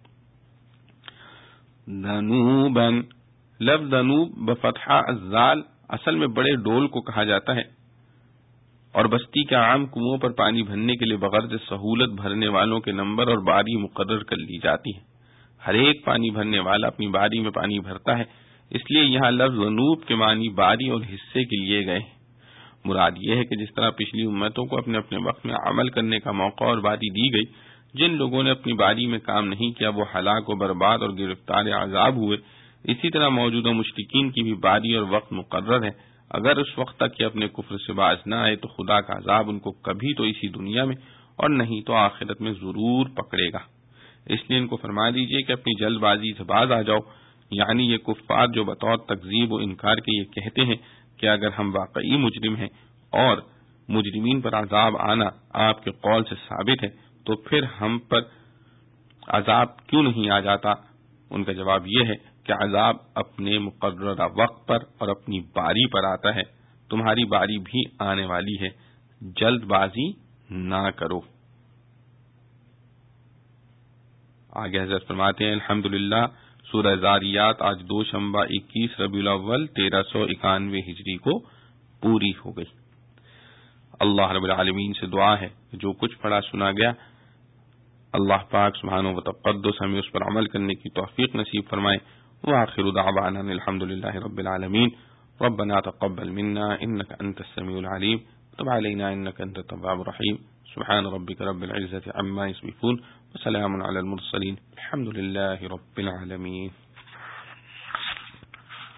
Speaker 1: ذنوباً، لفظ ذنوب بفتحہ الزال اصل میں بڑے ڈول کو کہا جاتا ہے، اور بستی کے عام کنووں پر پانی بھرنے کے لیے بغرض سہولت بھرنے والوں کے نمبر اور باری مقرر کر لی جاتی ہے. ہر ایک پانی بھرنے والا اپنی باری میں پانی بھرتا ہے، اس لیے یہاں لفظ ذنوب کے معنی باری اور حصے کے لیے گئے ہیں. مراد یہ ہے کہ جس طرح پچھلی امتوں کو اپنے اپنے وقت میں عمل کرنے کا موقع اور باری دی گئی، جن لوگوں نے اپنی باری میں کام نہیں کیا وہ ہلاک و برباد اور گرفتار عذاب ہوئے. اسی طرح موجودہ مشرکین کی بھی باری اور وقت مقرر ہے. اگر اس وقت تک یہ اپنے کفر سے باز نہ آئے تو خدا کا عذاب ان کو کبھی تو اسی دنیا میں اور نہیں تو آخرت میں ضرور پکڑے گا. اس لیے ان کو فرما دیجئے کہ اپنی جلد بازی سے باز آ جاؤ. یعنی یہ کفار جو بطور تکذیب و انکار کے یہ کہتے ہیں کہ اگر ہم واقعی مجرم ہیں اور مجرمین پر عذاب آنا آپ کے قول سے ثابت ہے تو پھر ہم پر عذاب کیوں نہیں آ جاتا؟ ان کا جواب یہ ہے کہ عذاب اپنے مقررہ وقت پر اور اپنی باری پر آتا ہے. تمہاری باری بھی آنے والی ہے، جلد بازی نہ کرو. آگے حضرت فرماتے ہیں الحمدللہ سورہ زاریات آج دوشنبہ 21 ربیع الاول 1391 ہجری کو پوری ہو گئی. اللہ رب العالمین سے دعا ہے جو کچھ پڑھا سنا گیا اللہ پاک سبحانہ و تقدس ہمیں اس پر عمل کرنے کی توفیق نصیب فرمائے. وآخر دعوانا الحمدللہ رب العالمین. ربنا تقبل منا إنك أنت السميع العليم وتب علينا إنك أنت التواب الرحيم سبحان ربك رب العزة عما يصفون وسلام على المرسلين الحمد لله رب العالمين.